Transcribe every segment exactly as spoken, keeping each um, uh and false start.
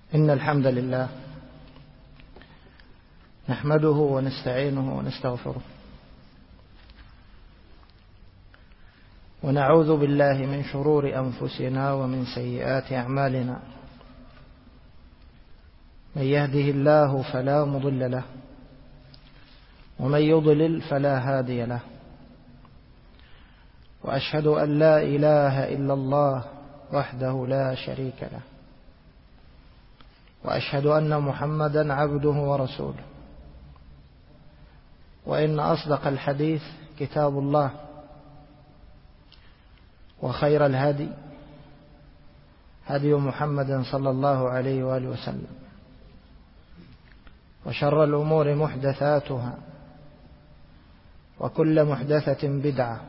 إن الحمد لله نحمده ونستعينه ونستغفره ونعوذ بالله من شرور أنفسنا ومن سيئات أعمالنا. من يهده الله فلا مضل له ومن يضلل فلا هادي له، وأشهد أن لا إله إلا الله وحده لا شريك له، وأشهد أن محمدا عبده ورسوله. وإن أصدق الحديث كتاب الله، وخير الهدي هدي محمد صلى الله عليه وآله وسلم، وشر الأمور محدثاتها، وكل محدثة بدعة،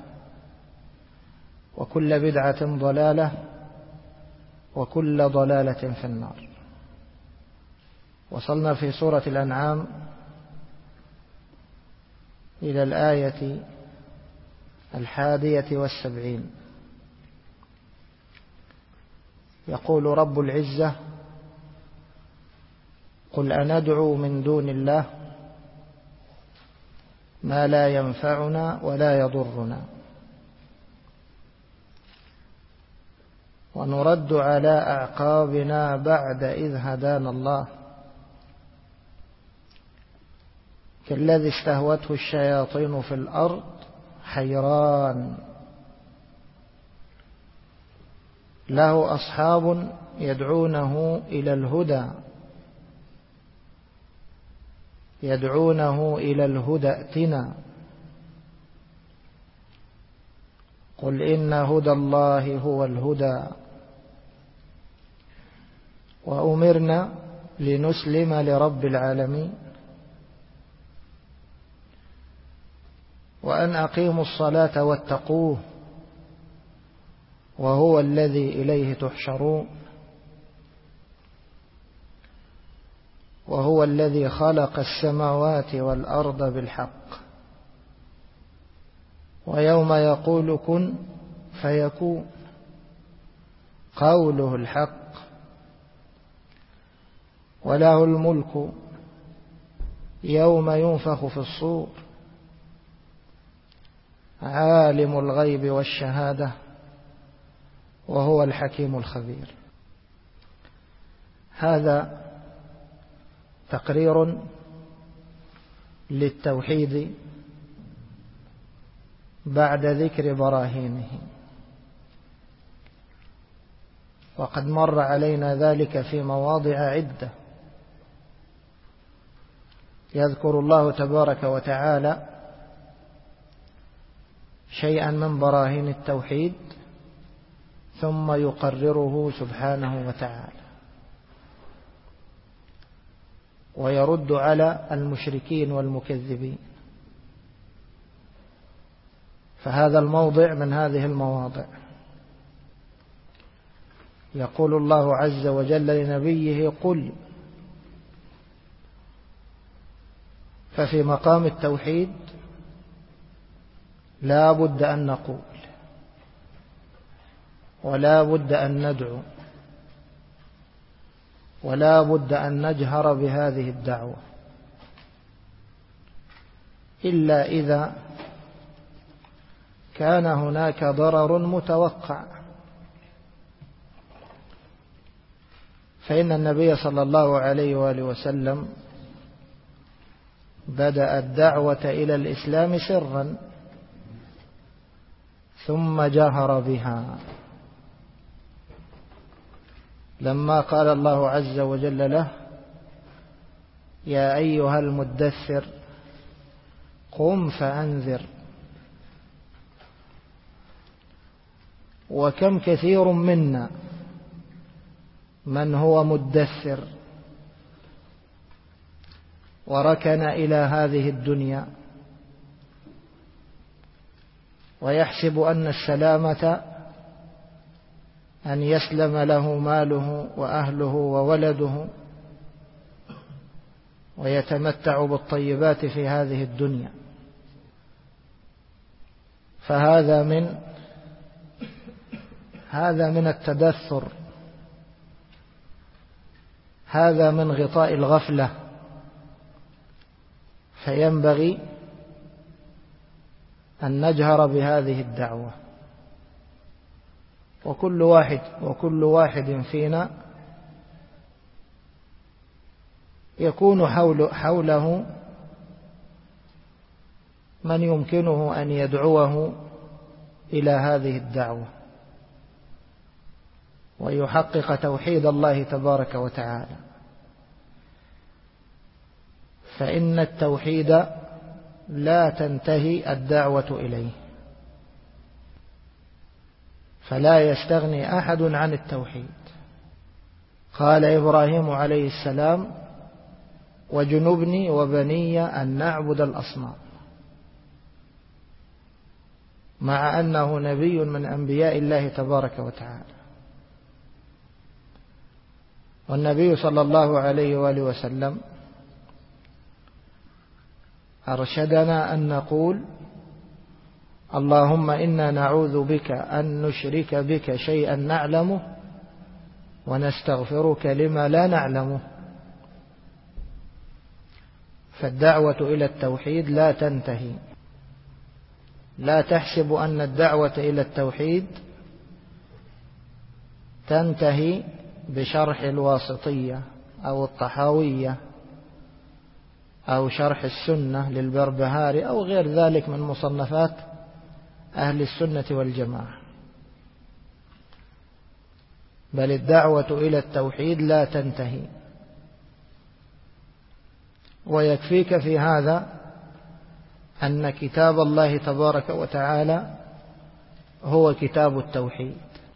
وكل بدعة ضلالة، وكل ضلالة في النار. وصلنا في سورة الأنعام إلى الآية الحادية والسبعين. يقول رب العزة: قل أندعو من دون الله ما لا ينفعنا ولا يضرنا ونرد على أعقابنا بعد إذ هدانا الله كالذي استهوته الشياطين في الأرض حيران له أصحاب يدعونه إلى الهدى يدعونه إلى الهدى ائتنا قل إن هدى الله هو الهدى وأمرنا لنسلم لرب العالمين وأن أقيموا الصلاة واتقوه وهو الذي إليه تحشرون وهو الذي خلق السماوات والأرض بالحق ويوم يقول كن فيكون قوله الحق وله الملك يوم ينفخ في الصور عالم الغيب والشهادة وهو الحكيم الخبير. هذا تقرير للتوحيد بعد ذكر براهينه، وقد مر علينا ذلك في مواضع عدة. يذكر الله تبارك وتعالى شيئا من براهين التوحيد ثم يقرره سبحانه وتعالى ويرد على المشركين والمكذبين. فهذا الموضع من هذه المواضع. يقول الله عز وجل لنبيه: قل. ففي مقام التوحيد لا بد أن نقول ولا بد أن ندعو ولا بد أن نجهر بهذه الدعوة، إلا إذا كان هناك ضرر متوقع. فإن النبي صلى الله عليه وآله وسلم بدأ الدعوة إلى الإسلام سرا ثم جهر بها، لما قال الله عز وجل له: يا أيها المدثر قم فأنذر. وكم كثير منا من هو مدثر وركن إلى هذه الدنيا ويحسب أن السلامة أن يسلم له ماله وأهله وولده ويتمتع بالطيبات في هذه الدنيا. فهذا من هذا من التدثر، هذا من غطاء الغفلة، فينبغي أن نجهر بهذه الدعوة. وكل واحد وكل واحد فينا يكون حول حوله من يمكنه أن يدعوه إلى هذه الدعوة ويحقق توحيد الله تبارك وتعالى. فإن التوحيد لا تنتهي الدعوة إليه، فلا يستغني أحد عن التوحيد. قال إبراهيم عليه السلام: وجنبني وبني أن نعبد الأصنام، مع أنه نبي من أنبياء الله تبارك وتعالى. والنبي صلى الله عليه وآله وسلم أرشدنا أن نقول: اللهم إنا نعوذ بك أن نشرك بك شيئا نعلمه ونستغفرك لما لا نعلمه. فالدعوة إلى التوحيد لا تنتهي. لا تحسب أن الدعوة إلى التوحيد تنتهي بشرح الواسطية أو الطحاوية أو شرح السنة للبربهاري أو غير ذلك من مصنفات أهل السنة والجماعة، بل الدعوة إلى التوحيد لا تنتهي. ويكفيك في هذا أن كتاب الله تبارك وتعالى هو كتاب التوحيد.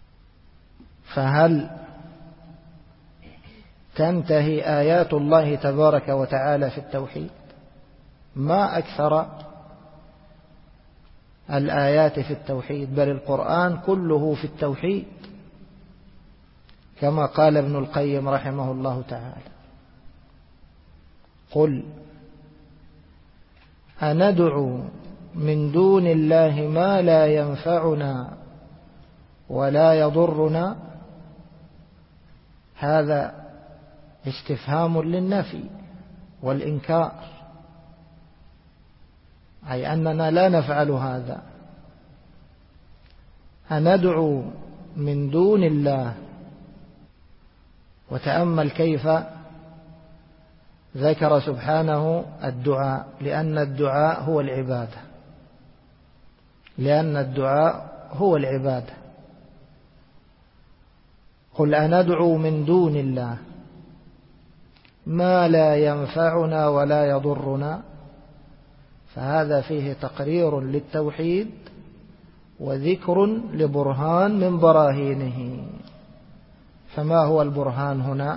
فهل تنتهي آيات الله تبارك وتعالى في التوحيد؟ ما أكثر الآيات في التوحيد، بل القرآن كله في التوحيد، كما قال ابن القيم رحمه الله تعالى: قل أندعو من دون الله ما لا ينفعنا ولا يضرنا. هذا استفهام للنفي والإنكار، أي أننا لا نفعل هذا. أندعو من دون الله. وتأمل كيف ذكر سبحانه الدعاء، لأن الدعاء هو العبادة، لأن الدعاء هو العبادة. قل أندعو من دون الله ما لا ينفعنا ولا يضرنا. فهذا فيه تقرير للتوحيد وذكر لبرهان من براهينه. فما هو البرهان هنا؟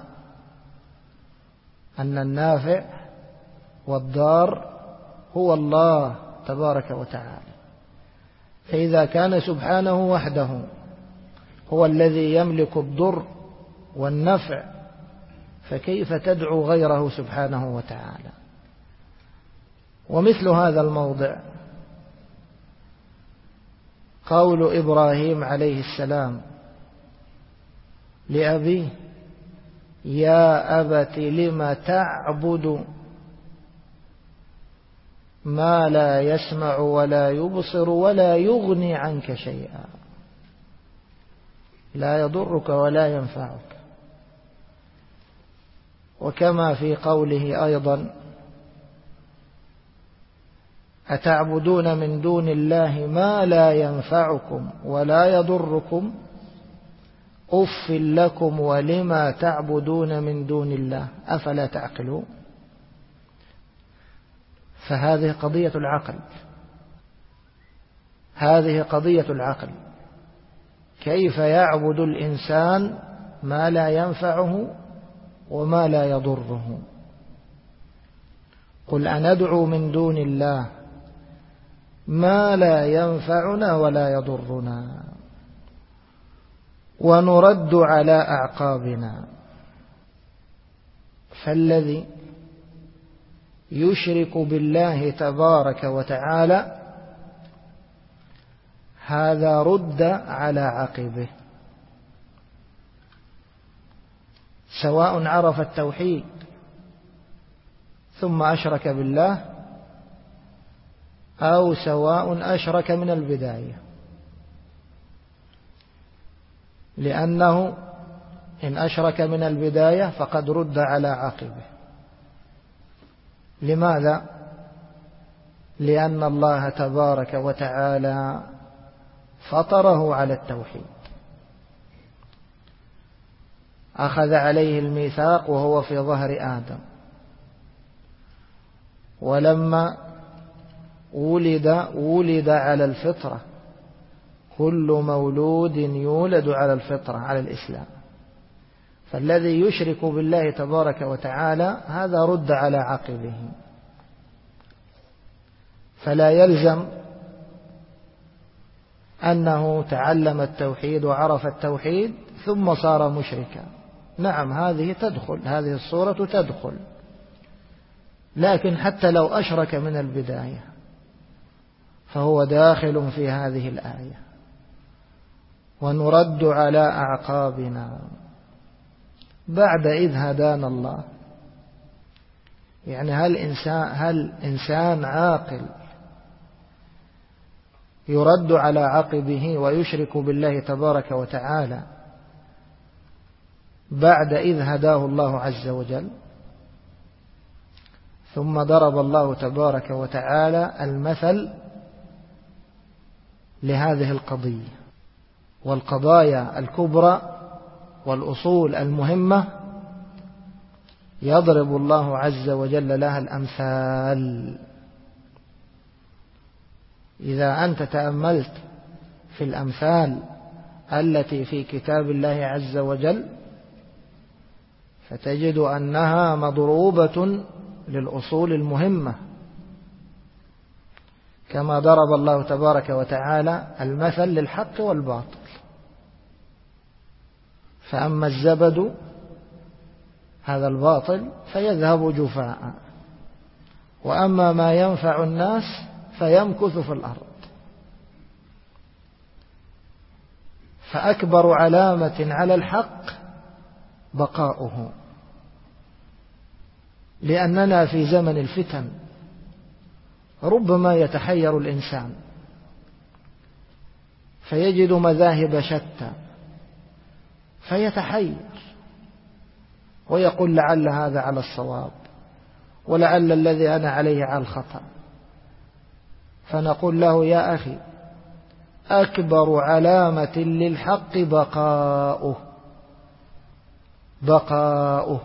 أن النافع والضار هو الله تبارك وتعالى. فإذا كان سبحانه وحده هو الذي يملك الضر والنفع، فكيف تدعو غيره سبحانه وتعالى؟ ومثل هذا الموضع قول إبراهيم عليه السلام لأبيه: يا أبت لم تعبد ما لا يسمع ولا يبصر ولا يغني عنك شيئا. لا يضرك ولا ينفعك. وكما في قوله أيضا: أتعبدون من دون الله ما لا ينفعكم ولا يضركم أف لكم ولما تعبدون من دون الله أفلا تعقلون. فهذه قضية العقل، هذه قضية العقل. كيف يعبد الإنسان ما لا ينفعه وما لا يضره؟ قل أندعو من دون الله ما لا ينفعنا ولا يضرنا ونرد على أعقابنا. فالذي يشرك بالله تبارك وتعالى هذا رد على عقبه، سواء عرف التوحيد ثم أشرك بالله أو سواء أشرك من البداية، لأنه إن أشرك من البداية فقد رد على عقبه. لماذا؟ لأن الله تبارك وتعالى فطره على التوحيد، أخذ عليه الميثاق وهو في ظهر آدم، ولما ولد ولد على الفطرة، كل مولود يولد على الفطرة على الإسلام. فالذي يشرك بالله تبارك وتعالى هذا رد على عقبه، فلا يلزم أنه تعلم التوحيد وعرف التوحيد ثم صار مشركا. نعم هذه تدخل، هذه الصورة تدخل، لكن حتى لو أشرك من البداية فهو داخل في هذه الآية. ونرد على أعقابنا بعد إذ هدانا الله. يعني هل إنسان, هل إنسان عاقل يرد على عقبه ويشرك بالله تبارك وتعالى بعد إذ هداه الله عز وجل؟ ثم ضرب الله تبارك وتعالى المثل لهذه القضية، والقضايا الكبرى والأصول المهمة يضرب الله عز وجل لها الأمثال. إذا أنت تأملت في الأمثال التي في كتاب الله عز وجل فتجد أنها مضروبة للأصول المهمة، كما ضرب الله تبارك وتعالى المثل للحق والباطل. فأما الزبد هذا الباطل فيذهب جفاء، وأما ما ينفع الناس فيمكث في الأرض. فأكبر علامة على الحق بقاؤه، لأننا في زمن الفتن ربما يتحير الإنسان فيجد مذاهب شتى فيتحير ويقول لعل هذا على الصواب ولعل الذي أنا عليه على الخطأ. فنقول له يا أخي أكبر علامة للحق بقاؤه بقاؤه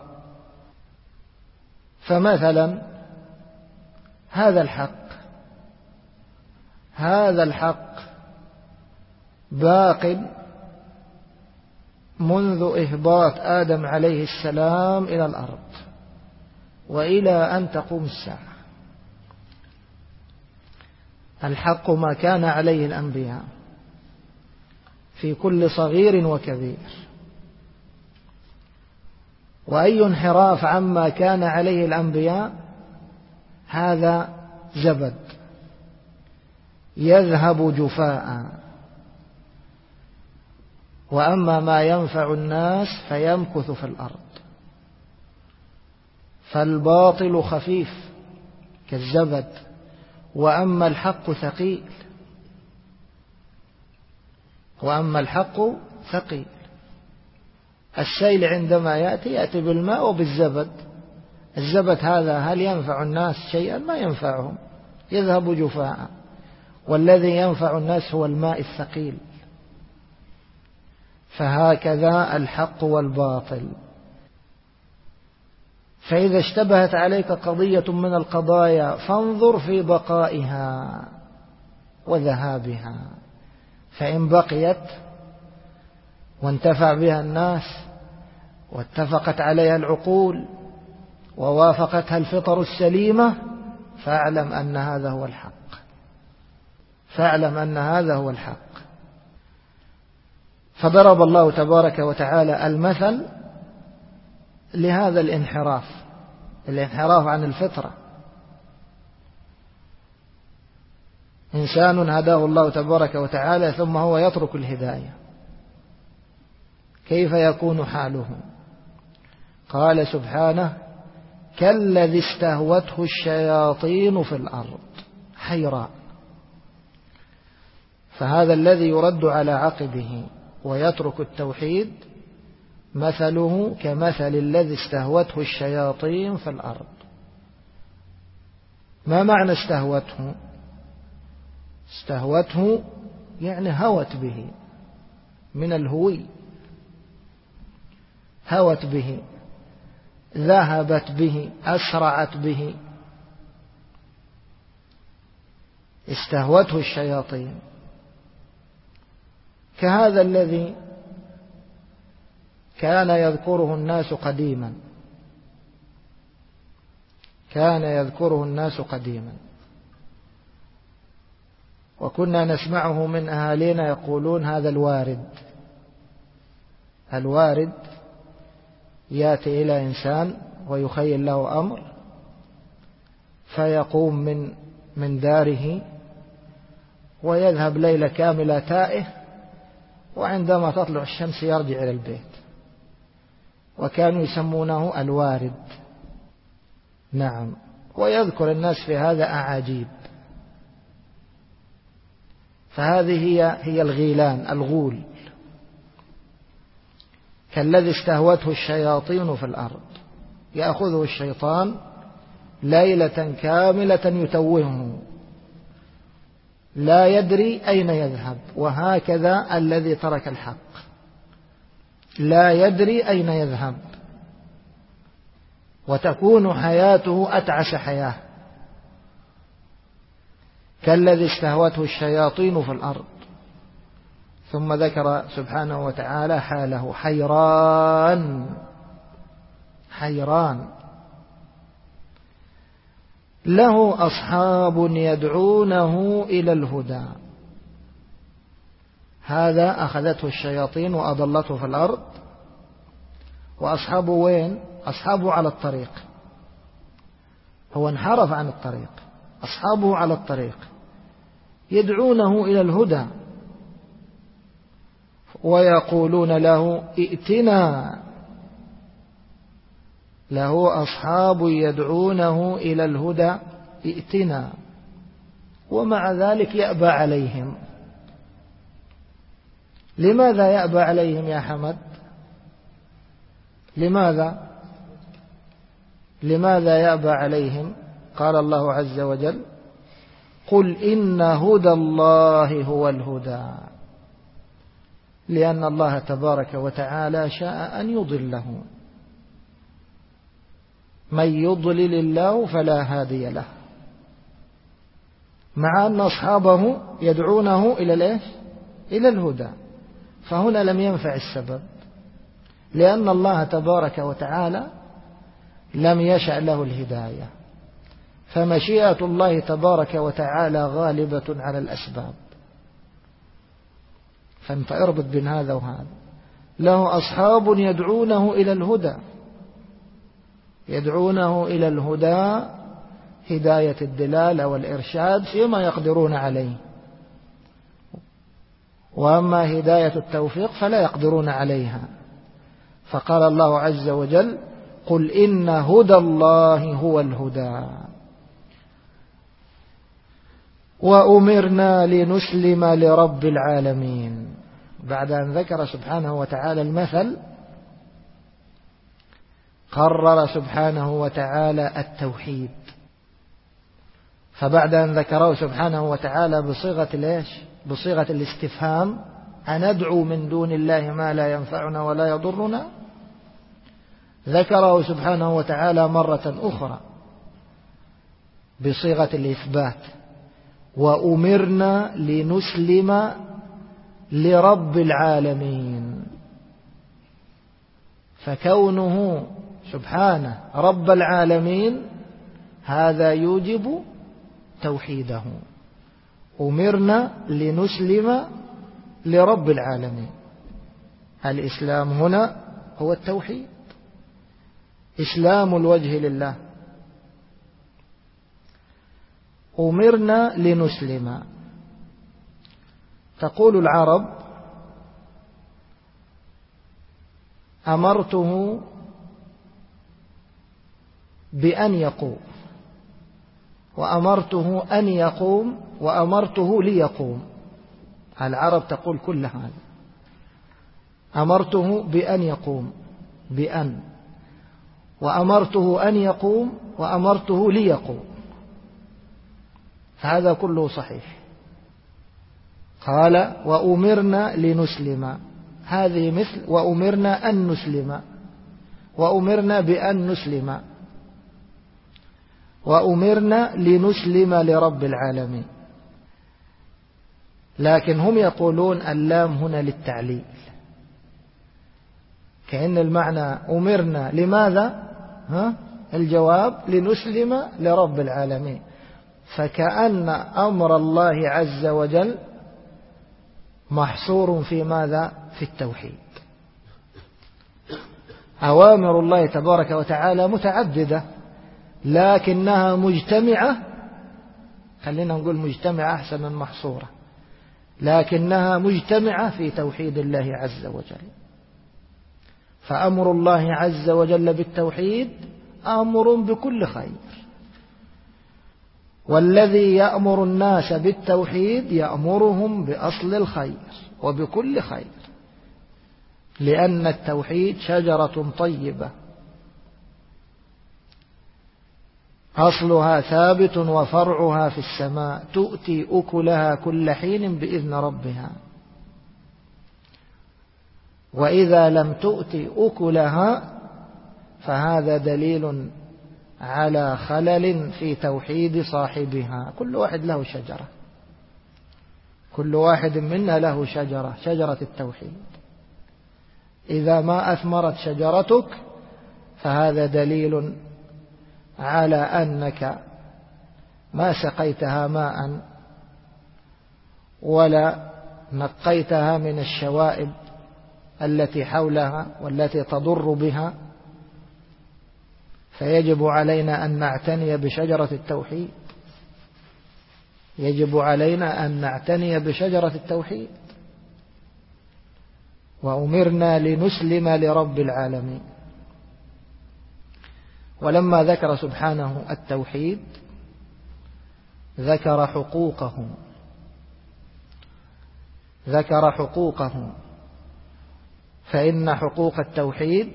فمثلا هذا الحق هذا الحق باق منذ إهباط آدم عليه السلام إلى الأرض وإلى أن تقوم الساعة. الحق ما كان عليه الأنبياء في كل صغير وكبير، وأي انحراف عما كان عليه الأنبياء هذا زبد يذهب جفاء. وأما ما ينفع الناس فيمكث في الأرض. فالباطل خفيف كالزبد، وأما الحق ثقيل وأما الحق ثقيل. السيل عندما يأتي يأتي بالماء وبالزبد. الزبد هذا هل ينفع الناس شيئا؟ ما ينفعهم، يذهب جفاء. والذي ينفع الناس هو الماء الثقيل. فهكذا الحق والباطل. فإذا اشتبهت عليك قضية من القضايا فانظر في بقائها وذهابها، فإن بقيت وانتفع بها الناس واتفقت عليها العقول ووافقتها الفطر السليمة فاعلم أن هذا هو الحق فاعلم أن هذا هو الحق. فضرب الله تبارك وتعالى المثل لهذا الانحراف الانحراف عن الفطرة. إنسان هداه الله تبارك وتعالى ثم هو يترك الهداية، كيف يكون حاله؟ قال سبحانه كالذي استهوته الشياطين في الأرض حيران. فهذا الذي يرد على عقبه ويترك التوحيد مثله كمثل الذي استهوته الشياطين في الأرض. ما معنى استهوته؟ استهوته يعني هوت به، من الهوي، هوت به، ذهبت به، أسرعت به، استهوته الشياطين. كهذا الذي كان يذكره الناس قديما، كان يذكره الناس قديما وكنا نسمعه من أهالينا يقولون هذا الوارد. الوارد يأتي إلى إنسان ويخيل له أمر فيقوم من من داره ويذهب ليلة كاملة تائه، وعندما تطلع الشمس يرجع إلى البيت، وكانوا يسمونه الوارد. نعم، ويذكر الناس في هذا أعاجيب. فهذه هي هي الغيلان، الغول، كالذي استهوته الشياطين في الأرض، يأخذه الشيطان ليلة كاملة يتوهه، لا يدري أين يذهب. وهكذا الذي ترك الحق لا يدري أين يذهب، وتكون حياته أتعس حياة. كالذي استهوته الشياطين في الأرض. ثم ذكر سبحانه وتعالى حاله حيران، حيران له أصحاب يدعونه إلى الهدى. هذا أخذته الشياطين وأضلته في الأرض، وأصحابه وين؟ أصحابه على الطريق، هو انحرف عن الطريق، أصحابه على الطريق يدعونه إلى الهدى ويقولون له ائتنا. له أصحاب يدعونه إلى الهدى ائتنا، ومع ذلك يأبى عليهم. لماذا يأبى عليهم يا حمد؟ لماذا لماذا يأبى عليهم؟ قال الله عز وجل قل إن هدى الله هو الهدى، لأن الله تبارك وتعالى شاء أن يضله. من يضلل الله فلا هادي له، مع أن أصحابه يدعونه إلى الإيش؟ إلى الهدى. فهنا لم ينفع السبب، لأن الله تبارك وتعالى لم يشأ له الهداية، فمشيئة الله تبارك وتعالى غالبة على الأسباب. فانت اربط بين هذا وهذا. له أصحاب يدعونه إلى الهدى، يدعونه إلى الهدى هداية الدلالة والإرشاد فيما يقدرون عليه، وأما هداية التوفيق فلا يقدرون عليها. فقال الله عز وجل قل إن هدى الله هو الهدى وأمرنا لنسلم لرب العالمين. بعد أن ذكر سبحانه وتعالى المثل قرر سبحانه وتعالى التوحيد. فبعد أن ذكره سبحانه وتعالى بصيغة ليش؟ بصيغة الاستفهام، أندعو من دون الله ما لا ينفعنا ولا يضرنا، ذكره سبحانه وتعالى مرة أخرى بصيغة الإثبات وأمرنا لنسلم لرب العالمين. فكونه سبحانه رب العالمين هذا يوجب توحيده. أمرنا لنسلم لرب العالمين. الإسلام هنا هو التوحيد، إسلام الوجه لله. أمرنا لنسلم. تقول العرب أمرته بأن يقوم، وأمرته أن يقوم، وأمرته ليقوم. العرب تقول كل هذا. أمرته بأن يقوم، بأن، وأمرته أن يقوم، وأمرته ليقوم، هذا كله صحيح. قال وأمرنا لنسلم، هذه مثل وأمرنا أن نسلم، وأمرنا بأن نسلم، وأمرنا لنسلم لرب العالمين. لكن هم يقولون اللام هنا للتعليل، كأن المعنى أمرنا لماذا؟ ها؟ الجواب لنسلم لرب العالمين، فكأن أمر الله عز وجل محصور في ماذا؟ في التوحيد. أوامر الله تبارك وتعالى متعددة، لكنها مجتمعة، خلينا نقول مجتمعة أحسن من محصورة، لكنها مجتمعة في توحيد الله عز وجل. فأمر الله عز وجل بالتوحيد أمر بكل خير، والذي يأمر الناس بالتوحيد يأمرهم بأصل الخير وبكل خير، لأن التوحيد شجرة طيبة أصلها ثابت وفرعها في السماء، تؤتي أكلها كل حين بإذن ربها، وإذا لم تؤتي أكلها فهذا دليل على خلل في توحيد صاحبها. كل واحد له شجرة، كل واحد منا له شجرة، شجرة التوحيد. إذا ما أثمرت شجرتك فهذا دليل على أنك ما سقيتها ماء ولا نقيتها من الشوائب التي حولها والتي تضر بها. فيجب علينا أن نعتني بشجرة التوحيد، يجب علينا أن نعتني بشجرة التوحيد. وأمرنا لنسلم لرب العالمين. ولما ذكر سبحانه التوحيد ذكر حقوقه، ذكر حقوقه فإن حقوق التوحيد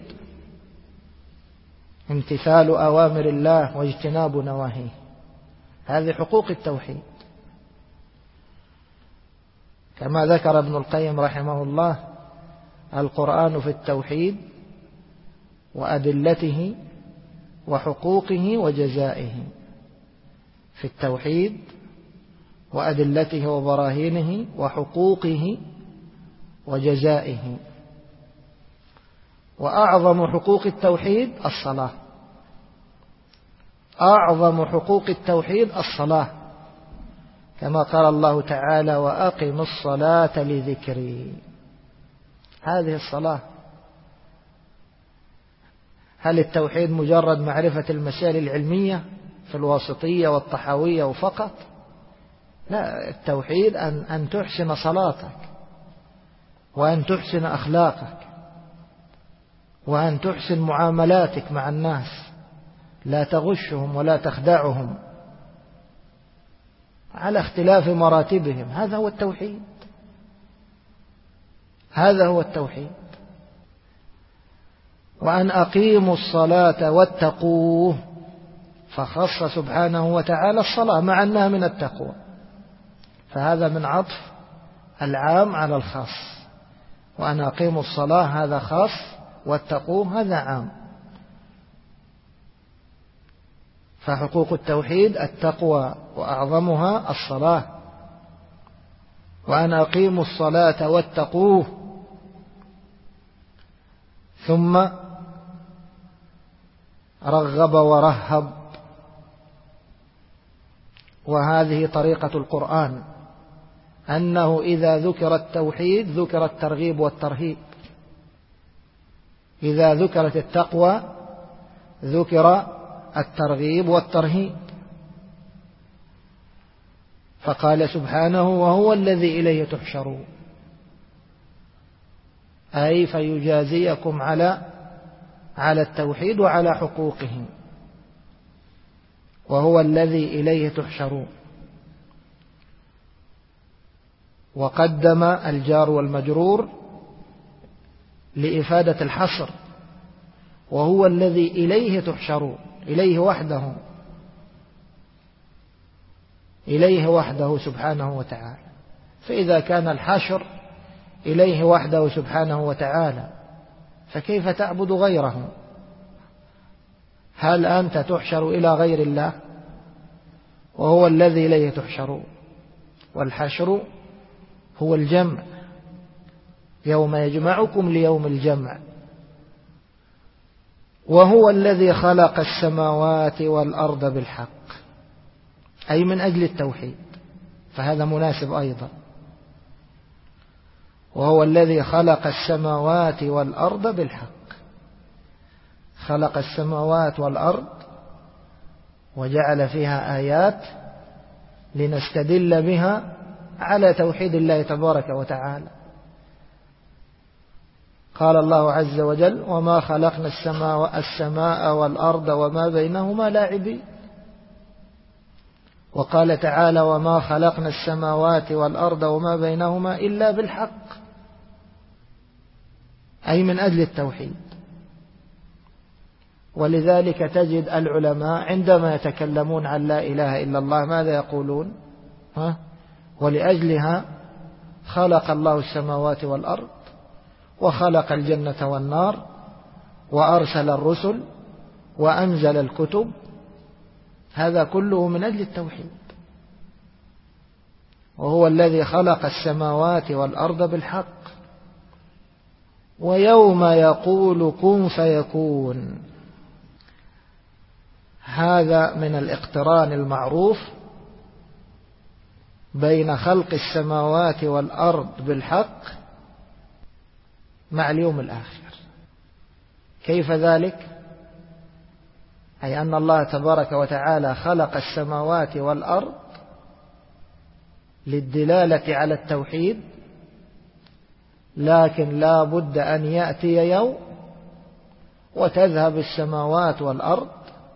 امتثال أوامر الله واجتناب نواهيه، هذه حقوق التوحيد. كما ذكر ابن القيم رحمه الله: القرآن في التوحيد وأدلته وحقوقه وجزائه، في التوحيد وأدلته وبراهينه وحقوقه وجزائه. وأعظم حقوق التوحيد الصلاة، أعظم حقوق التوحيد الصلاة، كما قال الله تعالى: وأقم الصلاة لذكري. هذه الصلاة. هل التوحيد مجرد معرفة المسائل العلمية في الواسطية والطحاوية وفقط؟ لا، التوحيد أن, أن تحسن صلاتك، وأن تحسن أخلاقك، وأن تحسن معاملاتك مع الناس، لا تغشهم ولا تخدعهم على اختلاف مراتبهم. هذا هو التوحيد، هذا هو التوحيد. وأن أقيموا الصلاة واتقوه، فخص سبحانه وتعالى الصلاة مع أنها من التقوى، فهذا من عطف العام على الخاص. وأن أقيموا الصلاة هذا خاص، واتقوه هذا عام. فحقوق التوحيد التقوى وأعظمها الصلاة. وأن أقيموا الصلاة واتقوه، ثم رغب ورهب، وهذه طريقة القرآن، أنه إذا ذكر التوحيد ذكر الترغيب والترهيب، إذا ذكرت التقوى ذكر الترغيب والترهيب. فقال سبحانه: وهو الذي إليه تحشرون، أي فيجازيكم على على التوحيد وعلى حقوقه. وهو الذي إليه تحشرون. وقدم الجار والمجرور لإفادة الحصر، وهو الذي إليه تحشرون، إليه وحده، إليه وحده سبحانه وتعالى. فإذا كان الحشر إليه وحده سبحانه وتعالى فكيف تعبد غيره؟ هل أنت تحشر إلى غير الله؟ وهو الذي إليه تحشرون. والحشر هو الجمع، يوم يجمعكم ليوم الجمع. وهو الذي خلق السماوات والأرض بالحق، أي من أجل التوحيد، فهذا مناسب أيضا. وهو الذي خلق السماوات والأرض بالحق، خلق السماوات والأرض وجعل فيها آيات لنستدل بها على توحيد الله تبارك وتعالى. قال الله عز وجل: وما خلقنا السماء, السماء والأرض وما بينهما لاعبين. وقال تعالى: وما خلقنا السماوات والأرض وما بينهما إلا بالحق، أي من أجل التوحيد. ولذلك تجد العلماء عندما يتكلمون عن لا إله إلا الله ماذا يقولون؟ ها؟ ولأجلها خلق الله السماوات والأرض، وخلق الجنة والنار، وأرسل الرسل، وأنزل الكتب. هذا كله من أجل التوحيد. وهو الذي خلق السماوات والأرض بالحق، ويوم يقول كن فيكون. هذا من الاقتران المعروف بين خلق السماوات والأرض بالحق مع اليوم الآخر. كيف ذلك؟ أي أن الله تبارك وتعالى خلق السماوات والأرض للدلالة على التوحيد، لكن لا بد أن يأتي يوم وتذهب السماوات والأرض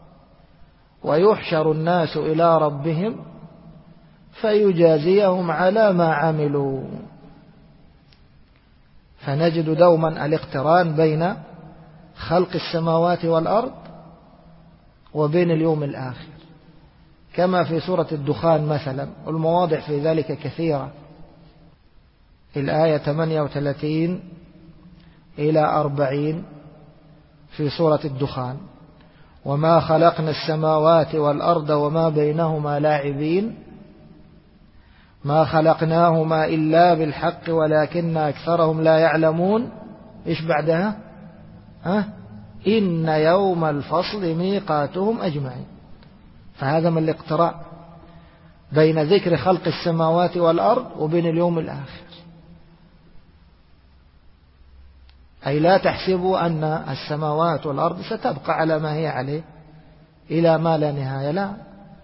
ويحشر الناس إلى ربهم فيجازيهم على ما عملوا. فنجد دوما الاقتران بين خلق السماوات والأرض وبين اليوم الآخر، كما في سورة الدخان مثلا، والمواضع في ذلك كثيرة. الآية ثمانية وثلاثين إلى أربعين في سورة الدخان: وما خلقنا السماوات والأرض وما بينهما لاعبين ما خلقناهما إلا بالحق ولكن أكثرهم لا يعلمون. إيش بعدها؟ ها؟ إن يوم الفصل ميقاتهم أجمعين. فهذا من الاقتراء بين ذكر خلق السماوات والأرض وبين اليوم الآخر. أي لا تحسبوا أن السماوات والأرض ستبقى على ما هي عليه إلى ما لا نهاية، لا،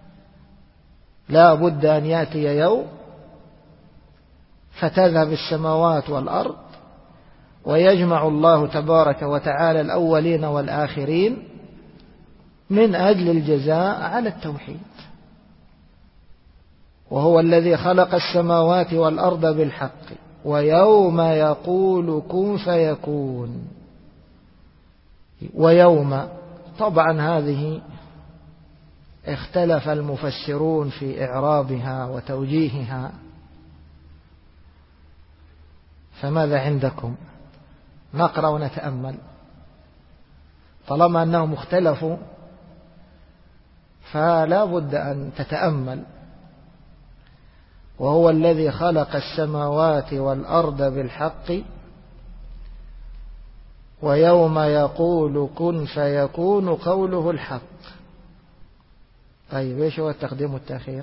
لا بد أن يأتي يوم فتذهب السماوات والأرض ويجمع الله تبارك وتعالى الأولين والآخرين من أجل الجزاء على التوحيد. وهو الذي خلق السماوات والأرض بالحق ويوم يقول كن فيكون. ويوم، طبعا هذه اختلف المفسرون في إعرابها وتوجيهها، فماذا عندكم؟ نقرأ ونتأمل. طالما أنهم اختلفوا فلا بد أن تتأمل. وهو الذي خلق السماوات والأرض بالحق ويوم يقول كن فيكون قوله الحق. طيب ايش هو التقديم والتأخير؟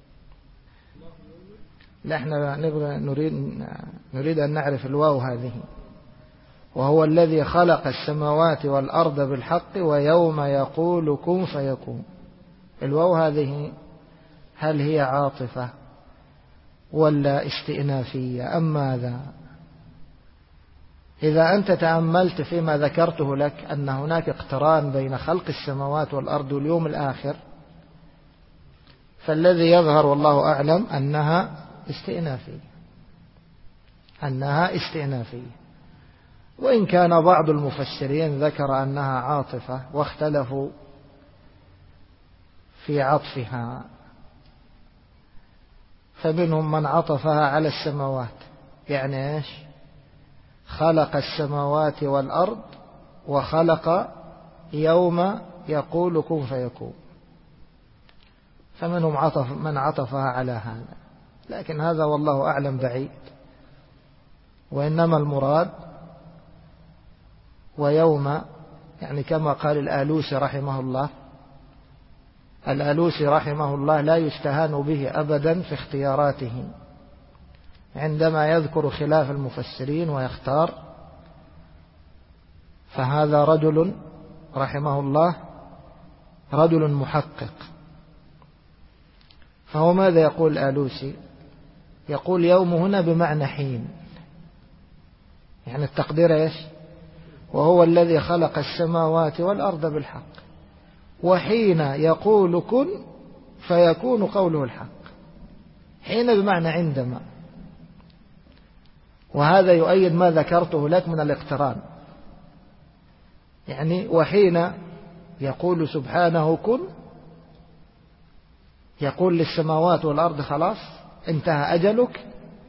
لا، احنا نبغى نريد نريد أن نعرف الواو هذه. وهو الذي خلق السماوات والأرض بالحق ويوم يقول كن فيكون. الواو هذه هل هي عاطفة ولا استئنافية أم ماذا؟ إذا أنت تأملت فيما ذكرته لك أن هناك اقتران بين خلق السماوات والأرض واليوم الآخر، فالذي يظهر والله أعلم أنها استئنافية أنها استئنافية وإن كان بعض المفسرين ذكر أنها عاطفة واختلفوا في عطفها، فمنهم من عطفها على السماوات، يعني إيش؟ خلق السماوات والأرض وخلق يوم يقول كن فيكون، فمنهم عطف من عطفها على هذا، لكن هذا والله أعلم بعيد، وإنما المراد ويوم، يعني كما قال الآلوسي رحمه الله. الآلوسي رحمه الله لا يستهان به أبدا في اختياراته، عندما يذكر خلاف المفسرين ويختار، فهذا رجل رحمه الله رجل محقق. فهو ماذا يقول الآلوسي؟ يقول يوم هنا بمعنى حين، يعني التقدير إيش؟ وهو الذي خلق السماوات والأرض بالحق، وحين يقول كن فيكون قوله الحق. حين بمعنى عندما، وهذا يؤيد ما ذكرته لك من الاقتران، يعني وحين يقول سبحانه كن، يقول للسماوات والأرض خلاص انتهى أجلك،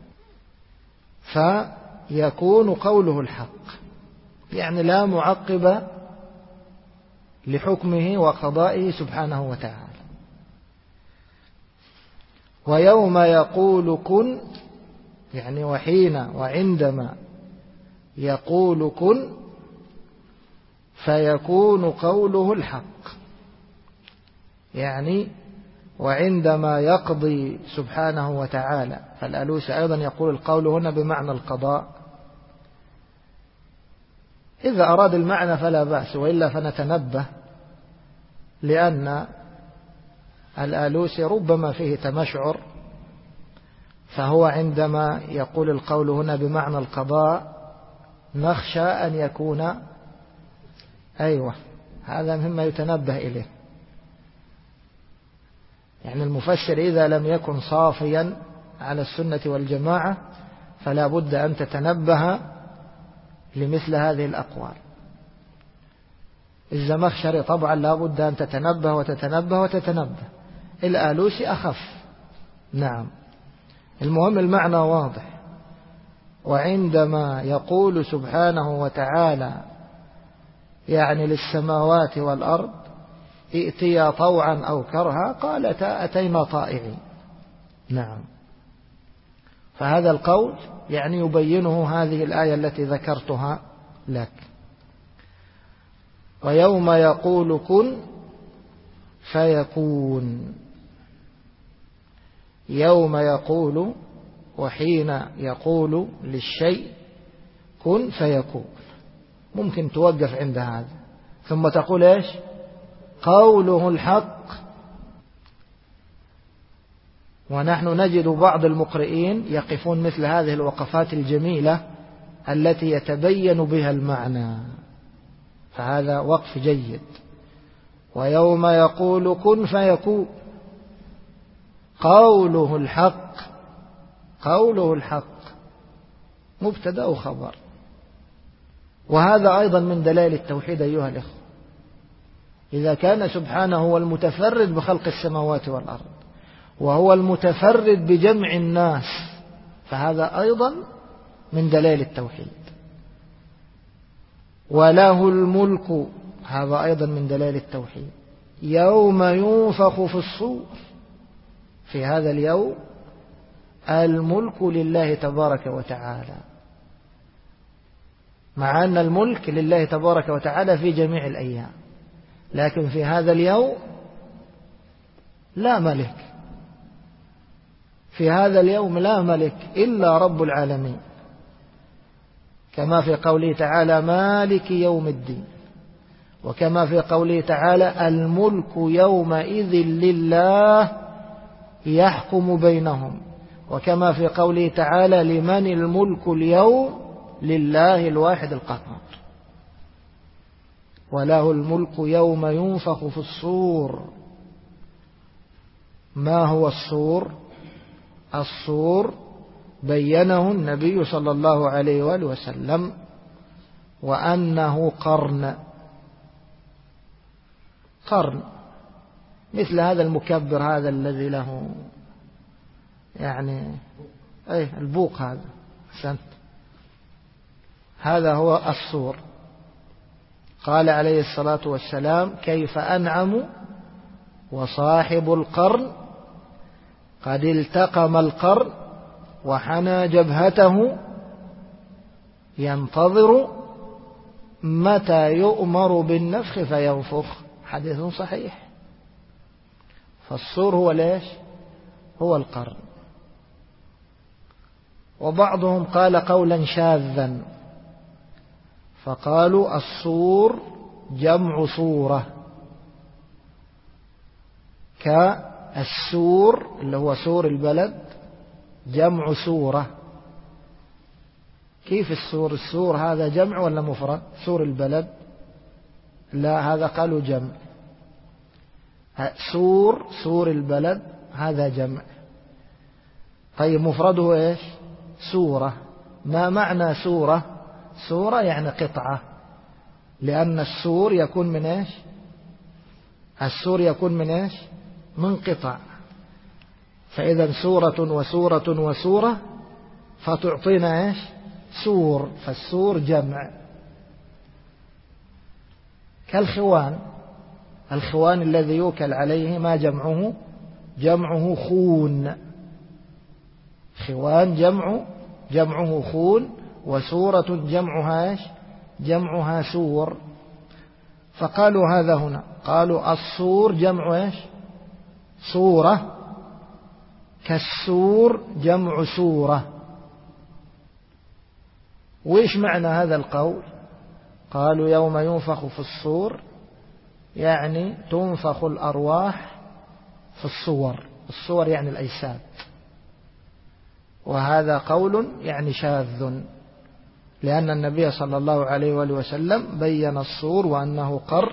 فيكون قوله الحق، يعني لا معقب لحكمه وقضائه سبحانه وتعالى. ويوم يقول كن، يعني وحين وعندما يقول كن فيكون قوله الحق، يعني وعندما يقضي سبحانه وتعالى. فالآلوسي أيضا يقول القول هنا بمعنى القضاء، إذا أراد المعنى فلا بأس، وإلا فنتنبه، لأن الآلوسي ربما فيه تمشعر، فهو عندما يقول القول هنا بمعنى القضاء نخشى أن يكون أيوة هذا مما يتنبه إليه. يعني المفسر إذا لم يكن صافيا على السنة والجماعة فلا بد أن تتنبه لمثل هذه الأقوال. الزمخشري طبعا لا بد أن تتنبه وتتنبه وتتنبه، الآلوسي أخف. نعم، المهم المعنى واضح. وعندما يقول سبحانه وتعالى يعني للسماوات والأرض ائتيا طوعا أو كرها قالتا أتينا طائعين. نعم، فهذا القول يعني يبينه هذه الآية التي ذكرتها لك. ويوم يقول كن فيكون، يوم يقول وحين يقول للشيء كن فيكون، ممكن توقف عند هذا ثم تقول إيش؟ قوله الحق. ونحن نجد بعض المقرئين يقفون مثل هذه الوقفات الجميلة التي يتبين بها المعنى، فهذا وقف جيد. ويوم يقول كن فيكون قوله الحق، قوله الحق مبتدأ وخبر. وهذا أيضا من دلائل التوحيد أيها الإخوة. إذا كان سبحانه هو المتفرد بخلق السماوات والأرض وهو المتفرد بجمع الناس، فهذا أيضا من دلائل التوحيد. وله الملك، هذا أيضا من دلائل التوحيد. يوم ينفخ في الصور، في هذا اليوم الملك لله تبارك وتعالى، مع أن الملك لله تبارك وتعالى في جميع الأيام، لكن في هذا اليوم لا ملك، في هذا اليوم لا ملك إلا رب العالمين، كما في قوله تعالى مالك يوم الدين، وكما في قوله تعالى الملك يومئذ لله يحكم بينهم، وكما في قوله تعالى لمن الملك اليوم لله الواحد القهار. وله الملك يوم ينفخ في الصور، ما هو الصور؟ الصور بينه النبي صلى الله عليه وآله وسلم، وأنه قرن قرن مثل هذا المكبر هذا الذي له يعني أي البوق هذا أحسنت، هذا هو الصور. قال عليه الصلاة والسلام: كيف أنعم وصاحب القرن قد التقم القرن وحنى جبهته ينتظر متى يؤمر بالنفخ فينفخ. حديث صحيح. فالصور هو ليش؟ هو القرن. وبعضهم قال قولا شاذا فقالوا الصور جمع صورة، كالسور اللي هو سور البلد جمع سورة. كيف السور؟ السور هذا جمع ولا مفرد؟ سور البلد لا، هذا قالوا جمع. سور سور البلد هذا جمع. طيب مفرده ايش؟ سورة. ما معنى سورة؟ سورة يعني قطعة، لأن السور يكون من ايش؟ السور يكون من ايش؟ من قطع. فإذا سورة وسورة وسورة فتعطينا ايش؟ سور. فالسور جمع. كالخوان، الخوان الذي يوكل عليه ما جمعه؟ جمعه خون. خوان جمع جمعه خون، وسورة جمعها ايش؟ جمعها سور. فقالوا هذا هنا، قالوا الصور جمع ايش؟ صورة، كالسور جمع سورة. وإيش معنى هذا القول؟ قالوا يوم ينفخ في الصور يعني تنفخ الأرواح في الصور. الصور يعني الأجساد، وهذا قول يعني شاذ، لأن النبي صلى الله عليه وآله وسلم بين الصور وأنه قرن.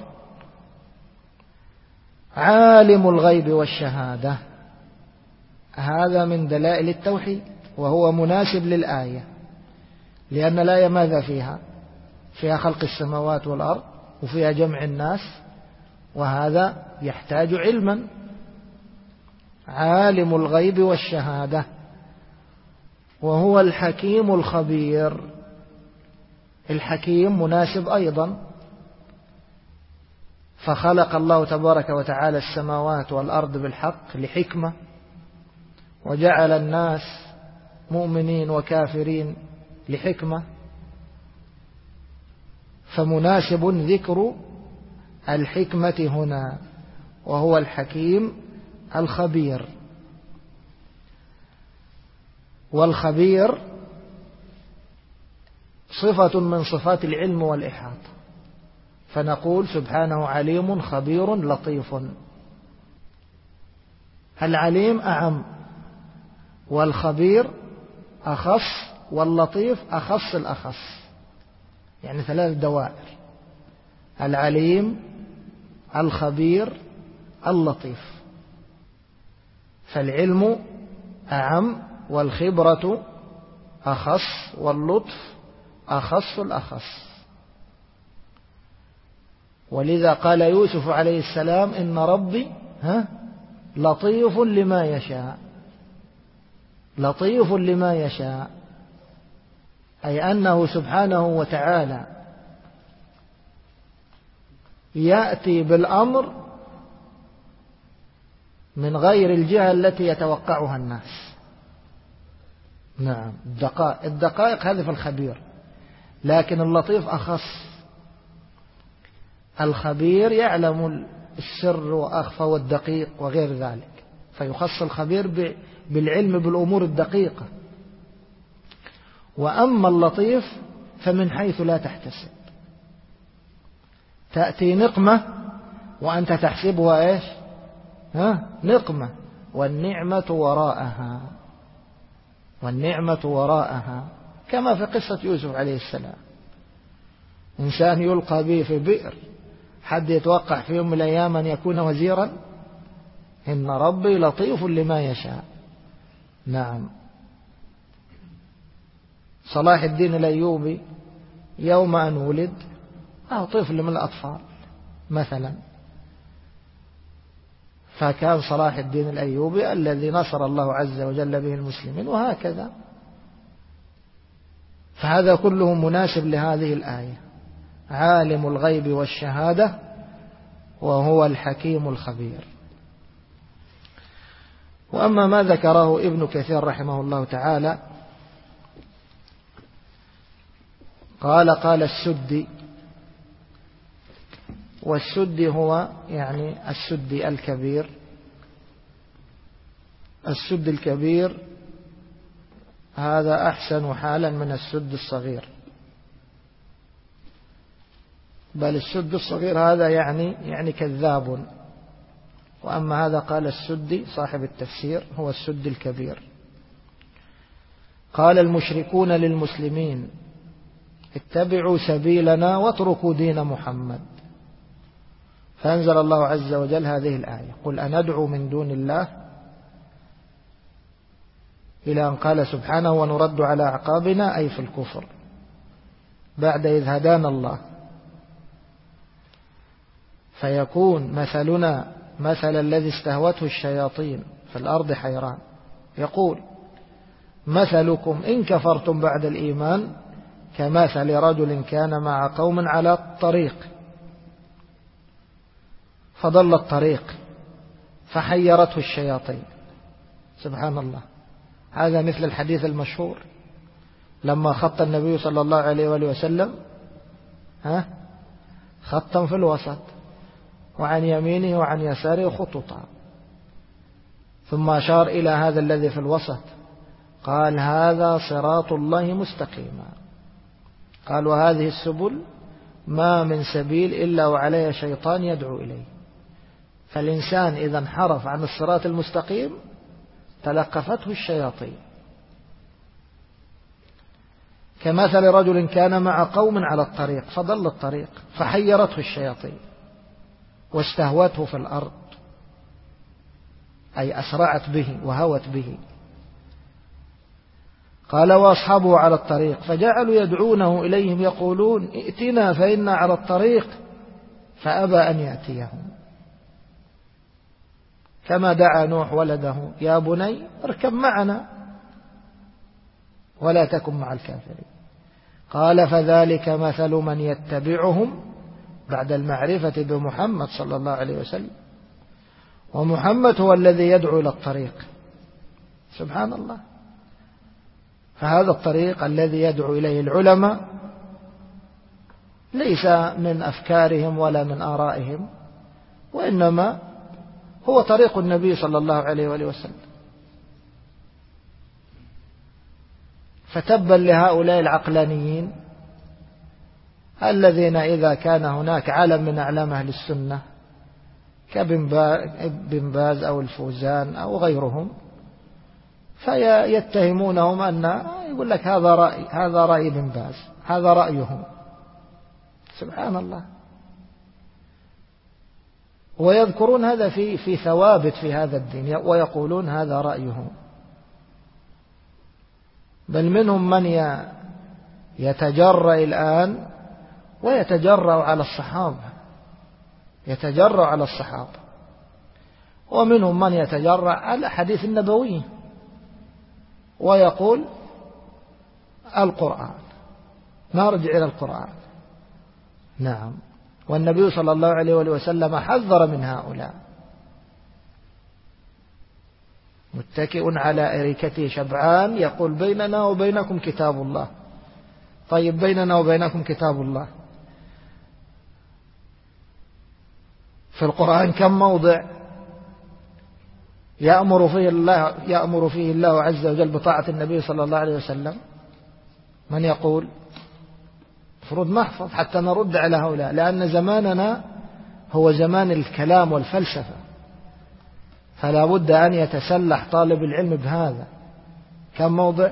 عالم الغيب والشهادة، هذا من دلائل التوحيد، وهو مناسب للآية، لأن الآية ماذا فيها؟ فيها خلق السماوات والأرض وفيها جمع الناس، وهذا يحتاج علما. عالم الغيب والشهادة وهو الحكيم الخبير. الحكيم مناسب أيضا، فخلق الله تبارك وتعالى السماوات والأرض بالحق لحكمة، وجعل الناس مؤمنين وكافرين لحكمة، فمناسب ذكر الحكمة هنا، وهو الحكيم الخبير. والخبير صفة من صفات العلم والإحاطة، فنقول سبحانه عليم خبير لطيف. العليم أعم، والخبير أخص، واللطيف أخص الأخص، يعني ثلاث دوائر: العليم، الخبير، اللطيف. فالعلم أعم، والخبرة أخص، واللطف أخص الأخص. ولذا قال يوسف عليه السلام: إن ربي ها لطيف لما يشاء. لطيف لما يشاء، أي أنه سبحانه وتعالى يأتي بالأمر من غير الجهة التي يتوقعها الناس. نعم، الدقائق الدقائق هذه في الخبير، لكن اللطيف أخص. الخبير يعلم السر وأخفى والدقيق وغير ذلك، فيخص الخبير بالعلم بالأمور الدقيقة. وأما اللطيف فمن حيث لا تحتسب، تأتي نقمة وأنت تحسبها إيش؟ ها؟ نقمة، والنعمة وراءها، والنعمة وراءها، كما في قصة يوسف عليه السلام. إنسان يلقى به في بئر، حد يتوقع في يوم من الأيام أن يكون وزيرا؟ إن ربي لطيف لما يشاء. نعم. صلاح الدين الأيوبي يوم أن ولد أو طفل من الأطفال مثلا، فكان صلاح الدين الأيوبي الذي نصر الله عز وجل به المسلمين، وهكذا. فهذا كله مناسب لهذه الآية: عالم الغيب والشهادة وهو الحكيم الخبير. وأما ما ذكره ابن كثير رحمه الله تعالى، قال قال السدي، والسدي هو يعني السدي الكبير. السد الكبير هذا أحسن حالا من السد الصغير، بل السد الصغير هذا يعني يعني كذاب، وأما هذا قال السدي صاحب التفسير هو السد الكبير. قال المشركون للمسلمين: اتبعوا سبيلنا واتركوا دين محمد. فأنزل الله عز وجل هذه الآية: قل أندعو من دون الله، إلى أن قال سبحانه: ونرد على أعقابنا، أي في الكفر، بعد إذ هدانا الله. فيكون مثلنا مثل الذي استهوته الشياطين في الأرض حيران، يقول: مثلكم إن كفرتم بعد الإيمان كمثل رجل كان مع قوم على الطريق فضل الطريق فحيرته الشياطين. سبحان الله. هذا مثل الحديث المشهور لما خط النبي صلى الله عليه وآله وسلم ها خطا في الوسط، وعن يمينه وعن يساره خطوطا، ثم أشار إلى هذا الذي في الوسط قال: هذا صراط الله مستقيما. قال: وهذه السبل ما من سبيل إلا وعليها شيطان يدعو إليه. فالإنسان إذا انحرف عن الصراط المستقيم تلقفته الشياطين. كمثل رجل كان مع قوم على الطريق فضل الطريق فحيرته الشياطين واستهوته في الأرض، أي أسرعت به وهوت به. قال: وأصحابه على الطريق فجعلوا يدعونه إليهم يقولون: ائتنا فإنا على الطريق، فأبى أن يأتيهم، كما دعا نوح ولده: يا بني اركب معنا ولا تكن مع الكافرين. قال: فذلك مثل من يتبعهم بعد المعرفة بمحمد صلى الله عليه وسلم، ومحمد هو الذي يدعو إلى الطريق. سبحان الله. فهذا الطريق الذي يدعو إليه العلماء ليس من أفكارهم ولا من آرائهم، وإنما هو طريق النبي صلى الله عليه وآله وسلم. فتبا لهؤلاء العقلانيين الذين إذا كان هناك علم من أعلام أهل السنة كابن باز أو الفوزان أو غيرهم فيتهمونهم أن يقول لك هذا رأي هذا رأي ابن باز، هذا رأيهم. سبحان الله. ويذكرون هذا في في ثوابت في هذا الدين، ويقولون هذا رأيهم. بل منهم من يتجرأ الآن ويتجرأ على الصحابة، يتجرأ على الصحابة، ومنهم من يتجرأ على حديث النبوي ويقول القرآن، نرجع إلى القرآن. نعم. والنبي صلى الله عليه وسلم حذر من هؤلاء. متكئ على أريكته شبعان يقول: بيننا وبينكم كتاب الله. طيب، بيننا وبينكم كتاب الله في القرآن كم موضع يأمر فيه الله يأمر فيه الله عز وجل بطاعة النبي صلى الله عليه وسلم؟ من يقول؟ المفروض نحفظ حتى نرد على هؤلاء، لأن زماننا هو زمان الكلام والفلسفة، فلا بد أن يتسلح طالب العلم بهذا. كم موضع؟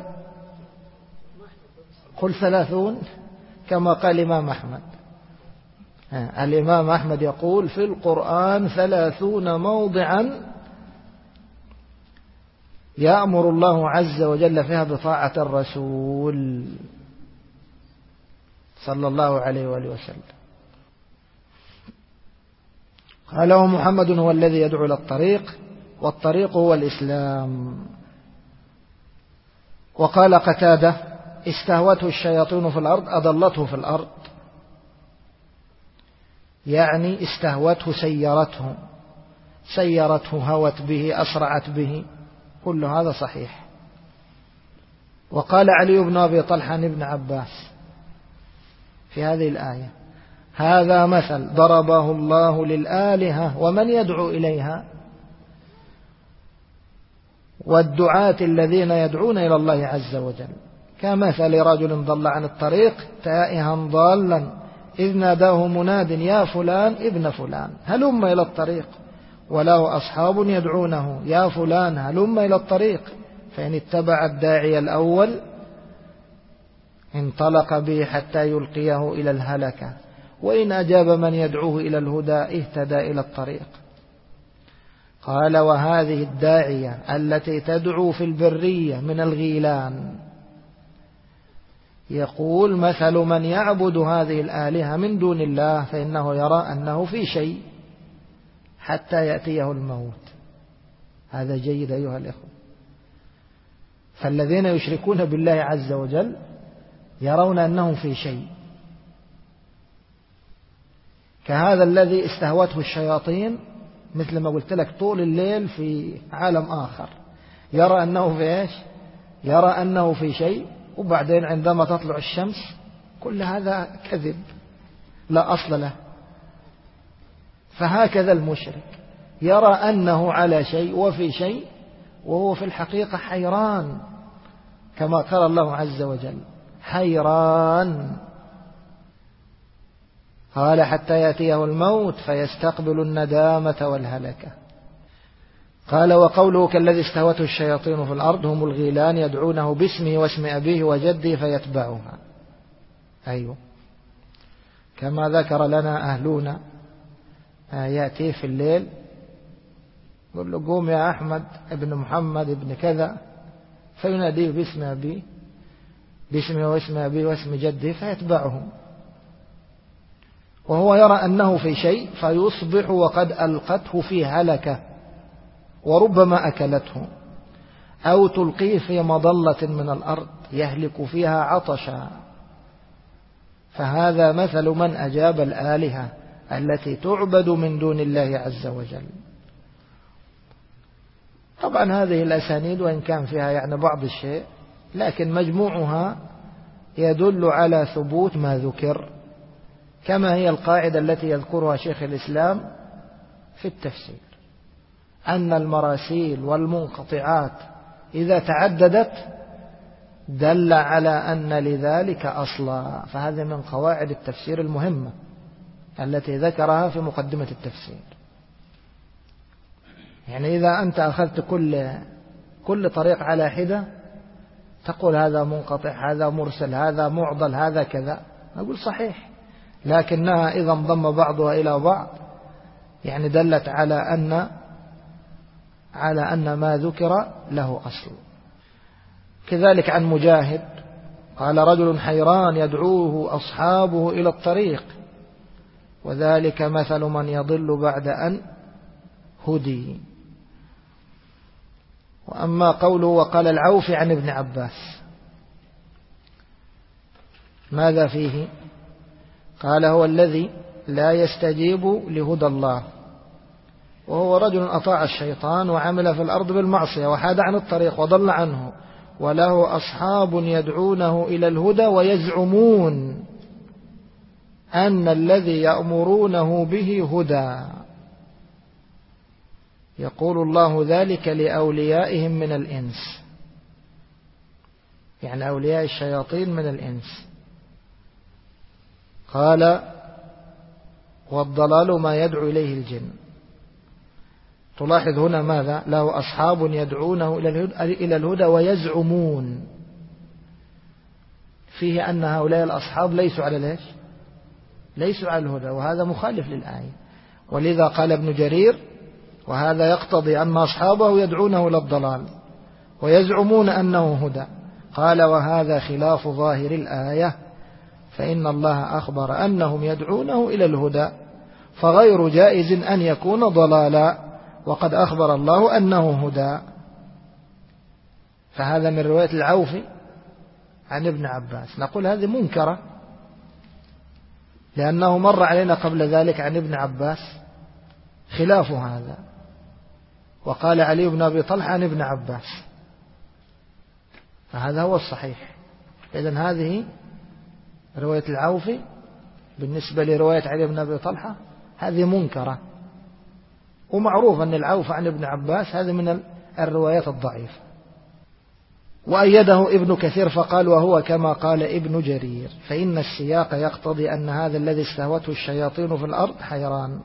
قل ثلاثون، كما قال الإمام أحمد. الإمام أحمد يقول: في القرآن ثلاثون موضعا يأمر الله عز وجل فيها بطاعة الرسول صلى الله عليه وآله وسلم. قال ومحمد هو الذي يدعو إلى الطريق، والطريق هو الإسلام. وقال قتادة استهوته الشياطين في الأرض أضلته في الأرض، يعني استهوته سيرته سيرته هوت به أسرعت به، كل هذا صحيح. وقال علي بن أبي طلحة ابن عباس في هذه الآية هذا مثل ضربه الله للآلهة ومن يدعو إليها، والدعاة الذين يدعون إلى الله عز وجل، كمثل رجل ضل عن الطريق تائها ضالا إذ ناداه مناد يا فلان ابن فلان هلم إلى الطريق، وله أصحاب يدعونه يا فلان هلم إلى الطريق، فإن اتبع الداعي الأول انطلق به حتى يلقيه إلى الهلكة، وإن أجاب من يدعوه إلى الهدى اهتدى إلى الطريق. قال وهذه الداعية التي تدعو في البرية من الغيلان، يقول مثل من يعبد هذه الآلهة من دون الله فإنه يرى أنه في شيء حتى يأتيه الموت. هذا جيد أيها الإخوة. فالذين يشركون بالله عز وجل يرون أنهم في شيء، كهذا الذي استهوته الشياطين مثل ما قلت لك طول الليل في عالم آخر، يرى أنه في إيش؟ يرى أنه في شيء، وبعدين عندما تطلع الشمس كل هذا كذب لا أصل له. فهكذا المشرك يرى أنه على شيء وفي شيء، وهو في الحقيقة حيران، كما قال الله عز وجل حيران. قال حتى يأتيه الموت فيستقبل الندامة والهلكة. قال وقوله كالذي استهوته الشياطين في الأرض هم الغيلان يدعونه باسمه واسم أبيه وجده فيتبعها. أيوه كما ذكر لنا أهلنا، يأتيه في الليل يقول له قوم يا أحمد ابن محمد ابن كذا، فيناديه باسم أبيه باسمه واسم أبيه واسم جده فيتبعهم، وهو يرى أنه في شيء فيصبح وقد ألقته في هلكة وربما أكلته، أو تلقيه في مظلة من الأرض يهلك فيها عطشا. فهذا مثل من أجاب الآلهة التي تعبد من دون الله عز وجل. طبعا هذه الأسانيد وإن كان فيها يعني بعض الشيء، لكن مجموعها يدل على ثبوت ما ذكر، كما هي القاعدة التي يذكرها شيخ الإسلام في التفسير، أن المراسيل والمنقطعات إذا تعددت دل على أن لذلك أصلا. فهذا من قواعد التفسير المهمة التي ذكرها في مقدمة التفسير. يعني إذا أنت أخذت كل كل طريق على حدة تقول هذا منقطع هذا مرسل هذا معضل هذا كذا، نقول صحيح، لكنها إذا انضم بعضها إلى بعض يعني دلت على أن على أن ما ذكر له أصل. كذلك عن مجاهد قال رجل حيران يدعوه أصحابه إلى الطريق، وذلك مثل من يضل بعد أن هدي. وأما قوله وقال العوفي عن ابن عباس ماذا فيه؟ قال هو الذي لا يستجيب لهدى الله، وهو رجل أطاع الشيطان وعمل في الأرض بالمعصية وحاد عن الطريق وضل عنه، وله أصحاب يدعونه إلى الهدى ويزعمون أن الذي يأمرونه به هدى. يقول الله ذلك لأوليائهم من الإنس، يعني أولياء الشياطين من الإنس. قال والضلال ما يدعو إليه الجن. تلاحظ هنا ماذا؟ له أصحاب يدعونه إلى الهدى ويزعمون، فيه أن هؤلاء الأصحاب ليسوا على ليش؟ ليسوا على الهدى، وهذا مخالف للآية. ولذا قال ابن جرير وهذا يقتضي أن أصحابه يدعونه إلى الضلال، ويزعمون أنه هدى. قال وهذا خلاف ظاهر الآية، فإن الله أخبر أنهم يدعونه إلى الهدى، فغير جائز أن يكون ضلالا، وقد أخبر الله أنه هدى. فهذا من رواية العوفي عن ابن عباس. نقول هذه منكرة، لأنه مر علينا قبل ذلك عن ابن عباس خلاف هذا، وقال علي بن أبي طلحة عن ابن عباس، فهذا هو الصحيح. إذن هذه رواية العوفي بالنسبة لرواية علي بن أبي طلحة هذه منكرة، ومعروف أن العوف عن ابن عباس هذه من الروايات الضعيفة. وأيده ابن كثير فقال وهو كما قال ابن جرير، فإن السياق يقتضي أن هذا الذي استهوته الشياطين في الأرض حيران،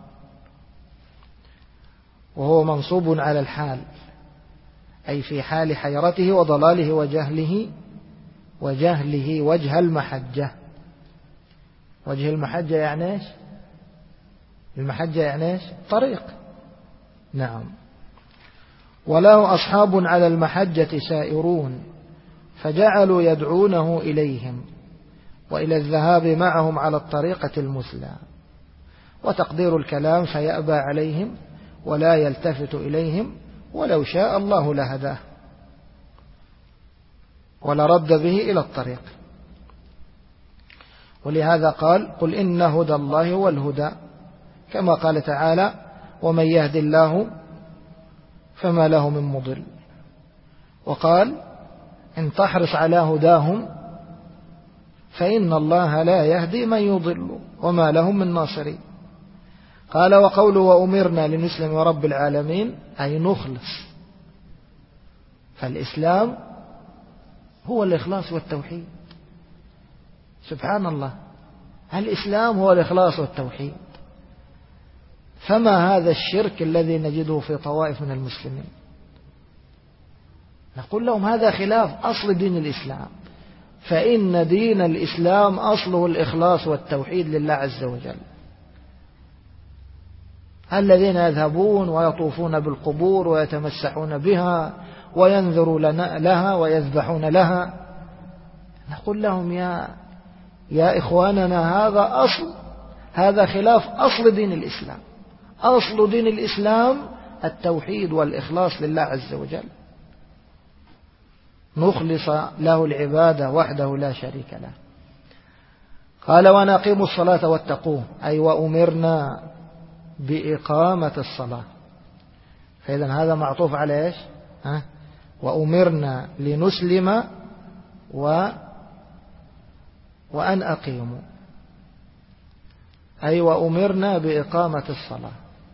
وهو منصوب على الحال، أي في حال حيرته وضلاله وجهله وجهله وجه المحجة. وجه المحجة يعني إيش؟ المحجة يعني إيش؟ طريق. نعم. وله أصحاب على المحجة سائرون، فجعلوا يدعونه إليهم وإلى الذهاب معهم على الطريقة المثلى. وتقدير الكلام فيأبى عليهم ولا يلتفت إليهم، ولو شاء الله لهداه ولرد به إلى الطريق. ولهذا قال قل إن هدى الله هو الهدى، كما قال تعالى ومن يهد الله فما له من مضل. وقال إن تحرص على هداهم فإن الله لا يهدي من يضل وما لهم من ناصرين. قال وقوله وأمرنا لنسلم رب العالمين أي نخلص. فالإسلام هو الإخلاص والتوحيد. سبحان الله، الإسلام هو الإخلاص والتوحيد. فما هذا الشرك الذي نجده في طوائف من المسلمين؟ نقول لهم هذا خلاف أصل دين الإسلام، فإن دين الإسلام أصله الإخلاص والتوحيد لله عز وجل. الذين يذهبون ويطوفون بالقبور ويتمسحون بها وينذروا لها ويذبحون لها، نقول لهم يا يا إخواننا هذا أصل، هذا خلاف أصل دين الإسلام. أصل دين الإسلام التوحيد والإخلاص لله عز وجل، نخلص له العبادة وحده لا شريك له. قال ونقيم الصلاة واتقوه أي وأمرنا بإقامة الصلاة. فإذا هذا معطوف على إيش؟ ها؟ وأمرنا لنسلم و وأن أقيموا، أي وأمرنا بإقامة الصلاة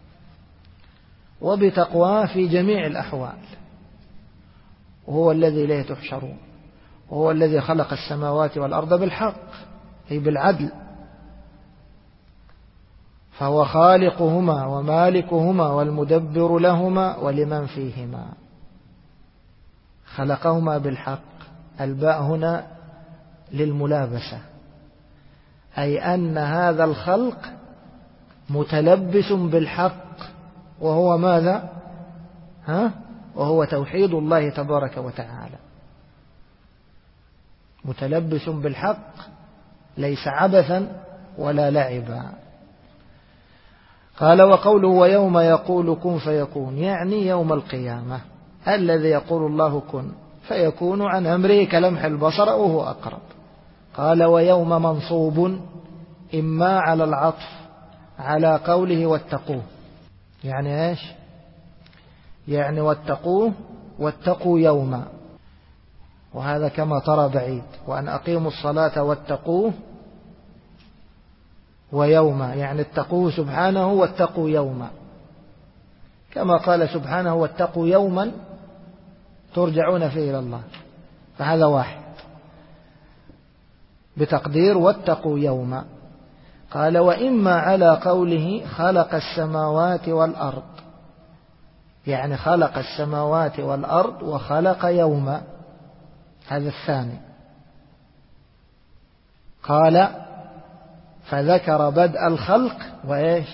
وبتقواه في جميع الأحوال، وهو الذي إليه تحشرون، وهو الذي خلق السماوات والأرض بالحق أي بالعدل، فهو خالقهما ومالكهما والمدبر لهما ولمن فيهما. خلقهما بالحق، الباء هنا للملابسة، أي أن هذا الخلق متلبس بالحق، وهو ماذا؟ ها؟ وهو توحيد الله تبارك وتعالى. متلبس بالحق ليس عبثا ولا لعبا. قال وقوله ويوم يقول كن فيكون، يعني يوم القيامة الذي يقول الله كن فيكون عن أمره كلمح البصر وهو أقرب. قال ويوم منصوب إما على العطف على قوله واتقوه، يعني إيش؟ يعني واتقوه واتقوا يوما، وهذا كما ترى بعيد، وأن أقيموا الصلاة واتقوه ويوما، يعني اتقوه سبحانه واتقوا يوما، كما قال سبحانه واتقوا يوما ترجعون فيه إلى الله، فهذا واحد بتقدير واتقوا يوما. قال وإما على قوله خلق السماوات والأرض، يعني خلق السماوات والأرض وخلق يوما، هذا الثاني. قال فذكر بدء الخلق وإيش؟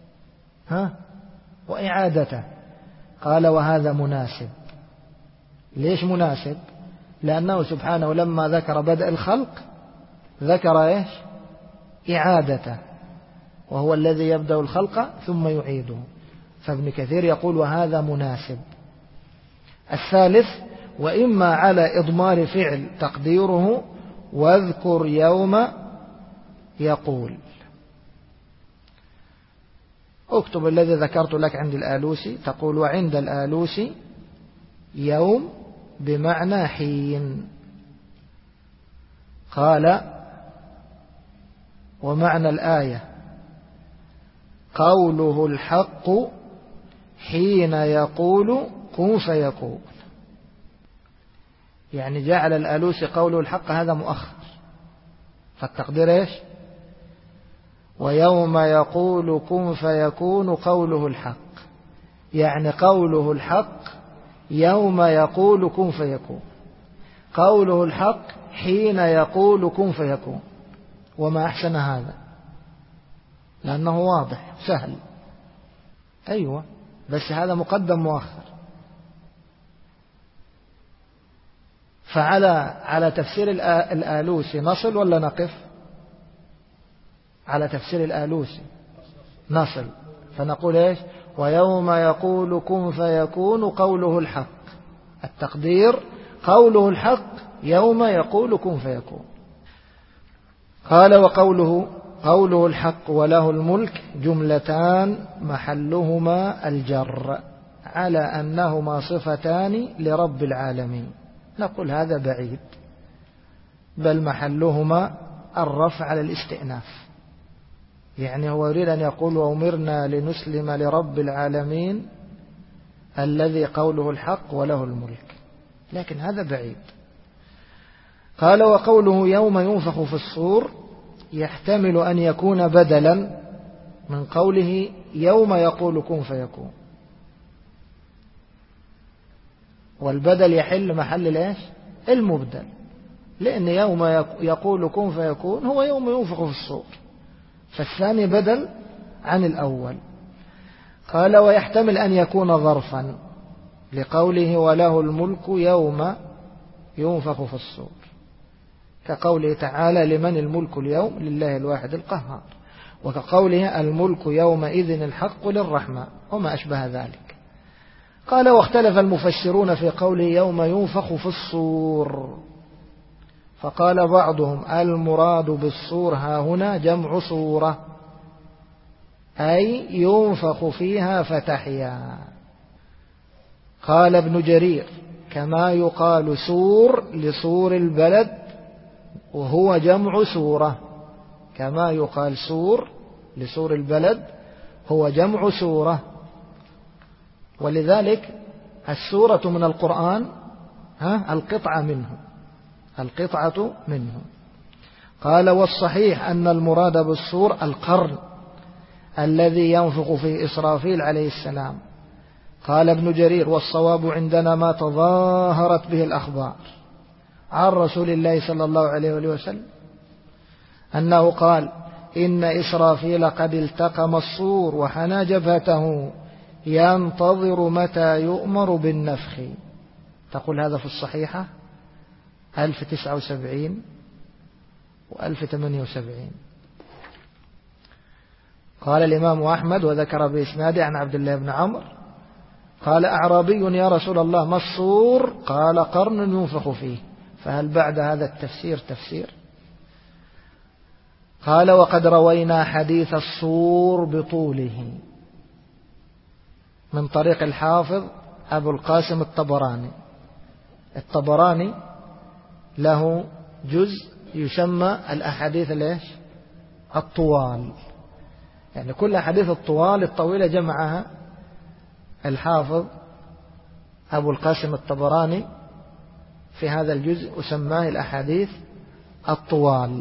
ها؟ وإعادته. قال وهذا مناسب، ليش مناسب؟ لأنه سبحانه لما ذكر بدء الخلق ذكر إيش؟ إعادته، وهو الذي يبدأ الخلق ثم يعيده. فابن كثير يقول وهذا مناسب. الثالث وإما على إضمار فعل تقديره واذكر يوم يقول. اكتب الذي ذكرت لك عند الآلوسي، تقول وعند الآلوسي يوم بمعنى حين. قال ومعنى الآية قوله الحق حين يقول كن فيكون. يعني جعل الآلوسي قوله الحق هذا مؤخر، فالتقدير إيش؟ ويوم يقول كن فيكون قوله الحق، يعني قوله الحق يوم يقول كن فيكون، قوله الحق حين يقول كن فيكون. وما أحسن هذا لأنه واضح سهل. أيوة، بس هذا مقدم مؤخر. فعلى على تفسير الآلوسي نصل ولا نقف؟ على تفسير الآلوسي نصل، فنقول إيش؟ ويوم يقول كن فيكون قوله الحق، التقدير قوله الحق يوم يقول كن فيكون. قال وقوله قوله الحق وله الملك جملتان محلهما الجر على أنهما صفتان لرب العالمين. نقول هذا بعيد، بل محلهما الرفع على الاستئناف. يعني هو يريد أن يقول وأمرنا لنسلم لرب العالمين الذي قوله الحق وله الملك، لكن هذا بعيد. قال وقوله يوم ينفخ في الصور يحتمل أن يكون بدلا من قوله يوم يقول كن فيكون، والبدل يحل محل الإيش؟ المبدل، لأن يوم يقول كن فيكون هو يوم ينفخ في الصور، فالثاني بدل عن الأول. قال ويحتمل أن يكون ظرفا لقوله وله الملك يوم ينفخ في الصور، كقوله تعالى لمن الملك اليوم لله الواحد القهار، وكقوله الملك يومئذ الحق للرحمن وما أشبه ذلك. قال واختلف المفسرون في قوله يوم ينفخ في الصور، فقال بعضهم المراد بالصور ها هنا جمع صورة، أي ينفخ فيها فتحيا. قال ابن جرير كما يقال سور لصور البلد وهو جمع سورة، كما يقال سور لصور البلد هو جمع سورة، ولذلك السورة من القرآن ها القطعة منه، القطعة منه. قال والصحيح أن المراد بالصور القرن الذي ينفخ فيه إسرافيل عليه السلام. قال ابن جرير والصواب عندنا ما تظاهرت به الأخبار عن رسول الله صلى الله عليه وسلم أنه قال إن إسرافيل قد التقم الصور وحنى جبهته ينتظر متى يؤمر بالنفخ. تقول هذا في الصحيحة ألف وتسعة وسبعين وألف وثمانية وسبعين. قال الإمام أحمد وذكر بإسناده عن عبد الله بن عمرو قال أعرابي يا رسول الله ما الصور؟ قال قرن ينفخ فيه. فهل بعد هذا التفسير تفسير؟ قال وقد روينا حديث الصور بطوله من طريق الحافظ أبو القاسم الطبراني. الطبراني له جزء يسمى الأحاديث ليش الطوال، يعني كل أحاديث الطوال الطويلة جمعها الحافظ أبو القاسم الطبراني في هذا الجزء وسماه الأحاديث الطوال،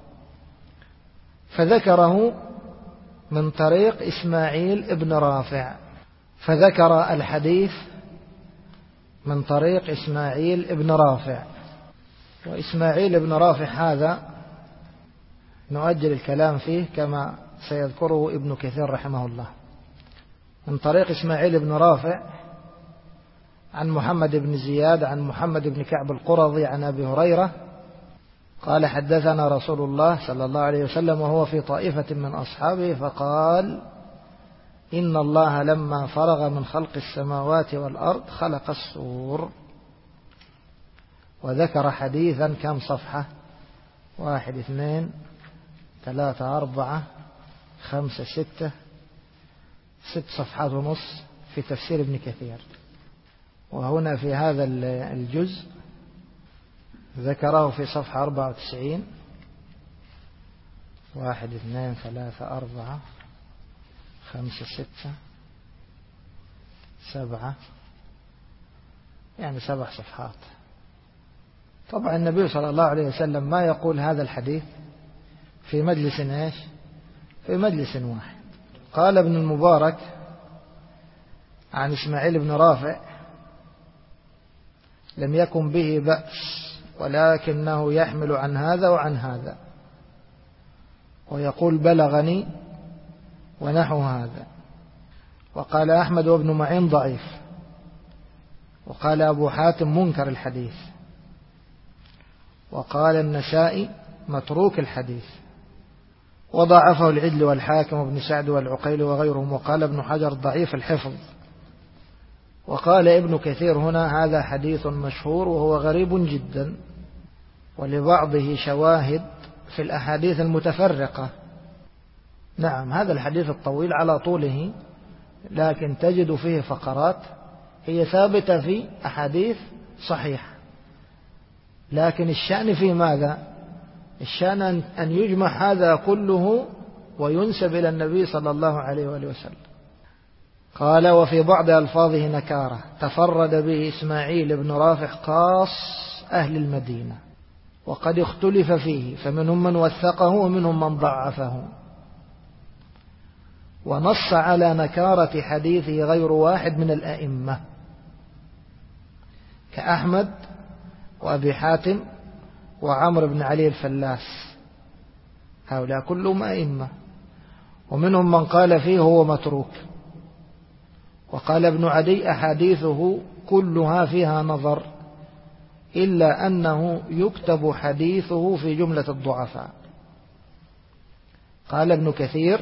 فذكره من طريق إسماعيل ابن رافع، فذكر الحديث من طريق إسماعيل ابن رافع. وإسماعيل ابن رافع هذا نؤجل الكلام فيه كما سيذكره ابن كثير رحمه الله. من طريق إسماعيل ابن رافع عن محمد بن زياد عن محمد بن كعب القرظي عن أبي هريرة قال حدثنا رسول الله صلى الله عليه وسلم وهو في طائفة من أصحابه فقال إن الله لما فرغ من خلق السماوات والأرض خلق الصور. وذكر حديثا كم صفحة؟ واحد اثنين ثلاثة أربعة خمسة ستة ست صفحات ونص في تفسير ابن كثير. وهنا في هذا الجزء ذكره في صفحة أربعة وتسعين واحد اثنين ثلاثة أربعة خمسة ستة سبعة يعني سبع صفحات. طبعا النبي صلى الله عليه وسلم ما يقول هذا الحديث في مجلس ايش؟ في مجلس واحد. قال ابن المبارك عن إسماعيل بن رافع لم يكن به بأس ولكنه يحمل عن هذا وعن هذا ويقول بلغني ونحو هذا. وقال أحمد وابن معين ضعيف. وقال أبو حاتم منكر الحديث. وقال النسائي متروك الحديث. وضعفه العدل والحاكم وابن سعد والعقيل وغيرهم. وقال ابن حجر ضعيف الحفظ. وقال ابن كثير هنا هذا حديث مشهور وهو غريب جدا ولبعضه شواهد في الأحاديث المتفرقة. نعم هذا الحديث الطويل على طوله لكن تجد فيه فقرات هي ثابتة في أحاديث صحيحة. لكن الشأن في ماذا؟ الشأن أن يجمع هذا كله وينسب إلى النبي صلى الله عليه وآله وسلم. قال وفي بعض ألفاظه نكارة تفرد به إسماعيل بن رافع خاص أهل المدينة وقد اختلف فيه فمنهم من وثقه ومنهم من ضعفه. ونص على نكارة حديثه غير واحد من الأئمة كأحمد وأبي حاتم وعمر بن علي الفلاس هؤلاء كلهم أئمة. ومنهم من قال فيه هو متروك. وقال ابن عدي أحاديثه كلها فيها نظر إلا أنه يكتب حديثه في جملة الضعفاء. قال ابن كثير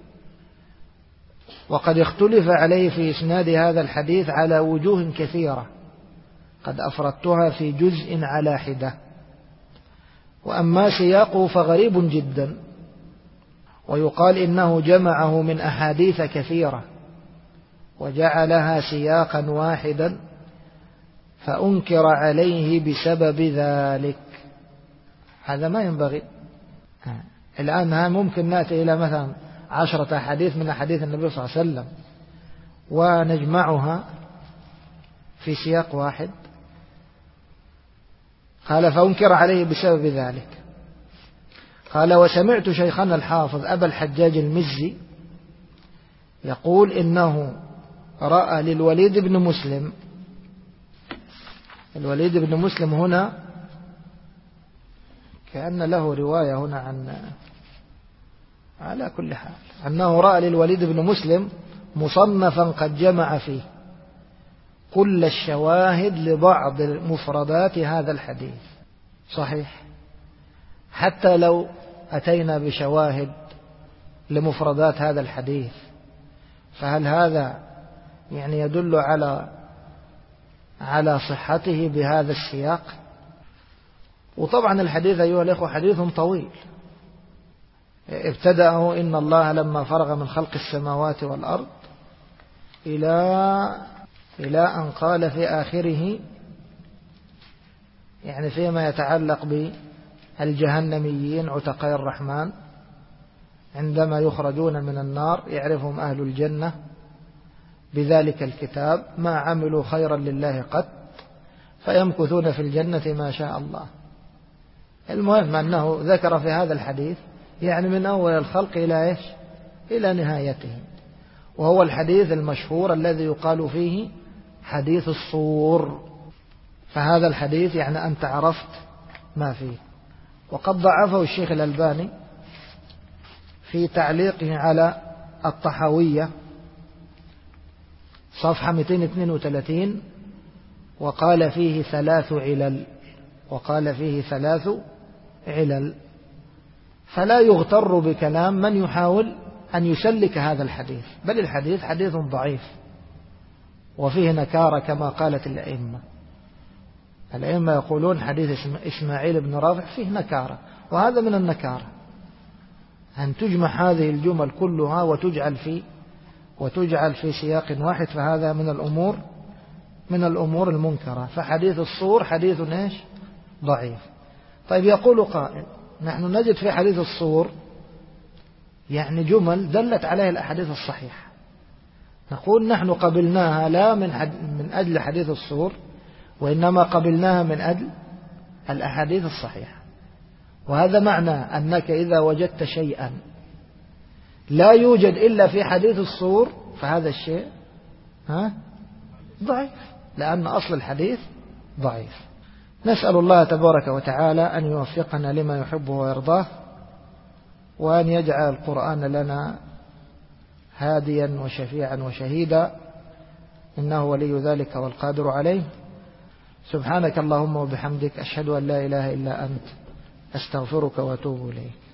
وقد اختلف عليه في إسناد هذا الحديث على وجوه كثيرة قد أفردتها في جزء على حدة. وأما سياقه فغريب جدا ويقال إنه جمعه من أحاديث كثيرة وجعلها سياقا واحدا فأنكر عليه بسبب ذلك. هذا ما ينبغي. الآن ممكن نأتي إلى مثلا عشرة أحاديث من أحاديث النبي صلى الله عليه وسلم ونجمعها في سياق واحد. قال فأنكر عليه بسبب ذلك. قال وسمعت شيخنا الحافظ أبا الحجاج المزي يقول إنه رأى للوليد بن مسلم. الوليد بن مسلم هنا كأن له رواية هنا عن على كل حال أنه رأى للوليد بن مسلم مصنفا قد جمع فيه كل الشواهد لبعض مفردات هذا الحديث. صحيح حتى لو أتينا بشواهد لمفردات هذا الحديث فهل هذا يعني يدل على على صحته بهذا السياق؟ وطبعا الحديث أيها الأخوة حديث طويل ابتدأه إن الله لما فرغ من خلق السماوات والأرض إلى إلى أن قال في آخره يعني فيما يتعلق بالجهنميين عتقاء الرحمن عندما يخرجون من النار يعرفهم أهل الجنة بذلك الكتاب ما عملوا خيرا لله قط فيمكثون في الجنة ما شاء الله. المهم أنه ذكر في هذا الحديث يعني من أول الخلق إلى إيش؟ إلى نهايته. وهو الحديث المشهور الذي يقال فيه حديث الصور. فهذا الحديث يعني أنت عرفت ما فيه. وقد ضعفه الشيخ الألباني في تعليقه على الطحاوية صفحة مئتين واثنين وثلاثين وقال فيه ثلاث علل وقال فيه ثلاث علل فلا يغتر بكلام من يحاول أن يسلك هذا الحديث، بل الحديث حديث ضعيف وفيه نكارة كما قالت الأئمة. الأئمة يقولون حديث إسماعيل بن رافع فيه نكارة، وهذا من النكارة أن تجمع هذه الجمل كلها وتجعل في وتجعل في سياق واحد، فهذا من الأمور من الأمور المنكرة. فحديث الصور حديث إيش؟ ضعيف. طيب يقول قائل نحن نجد في حديث الصور يعني جمل دلت عليه الأحاديث الصحيحة، نقول نحن قبلناها لا من من أجل حديث الصور، وإنما قبلناها من أجل الأحاديث الصحيحة. وهذا معنى أنك إذا وجدت شيئا لا يوجد إلا في حديث الصور فهذا الشيء ها ضعيف، لأن أصل الحديث ضعيف. نسأل الله تبارك وتعالى أن يوفقنا لما يحبه ويرضاه، وأن يجعل القرآن لنا هاديا وشفيعا وشهيدا، إنه ولي ذلك والقادر عليه. سبحانك اللهم وبحمدك، أشهد أن لا إله إلا أنت، أستغفرك وأتوب إليك.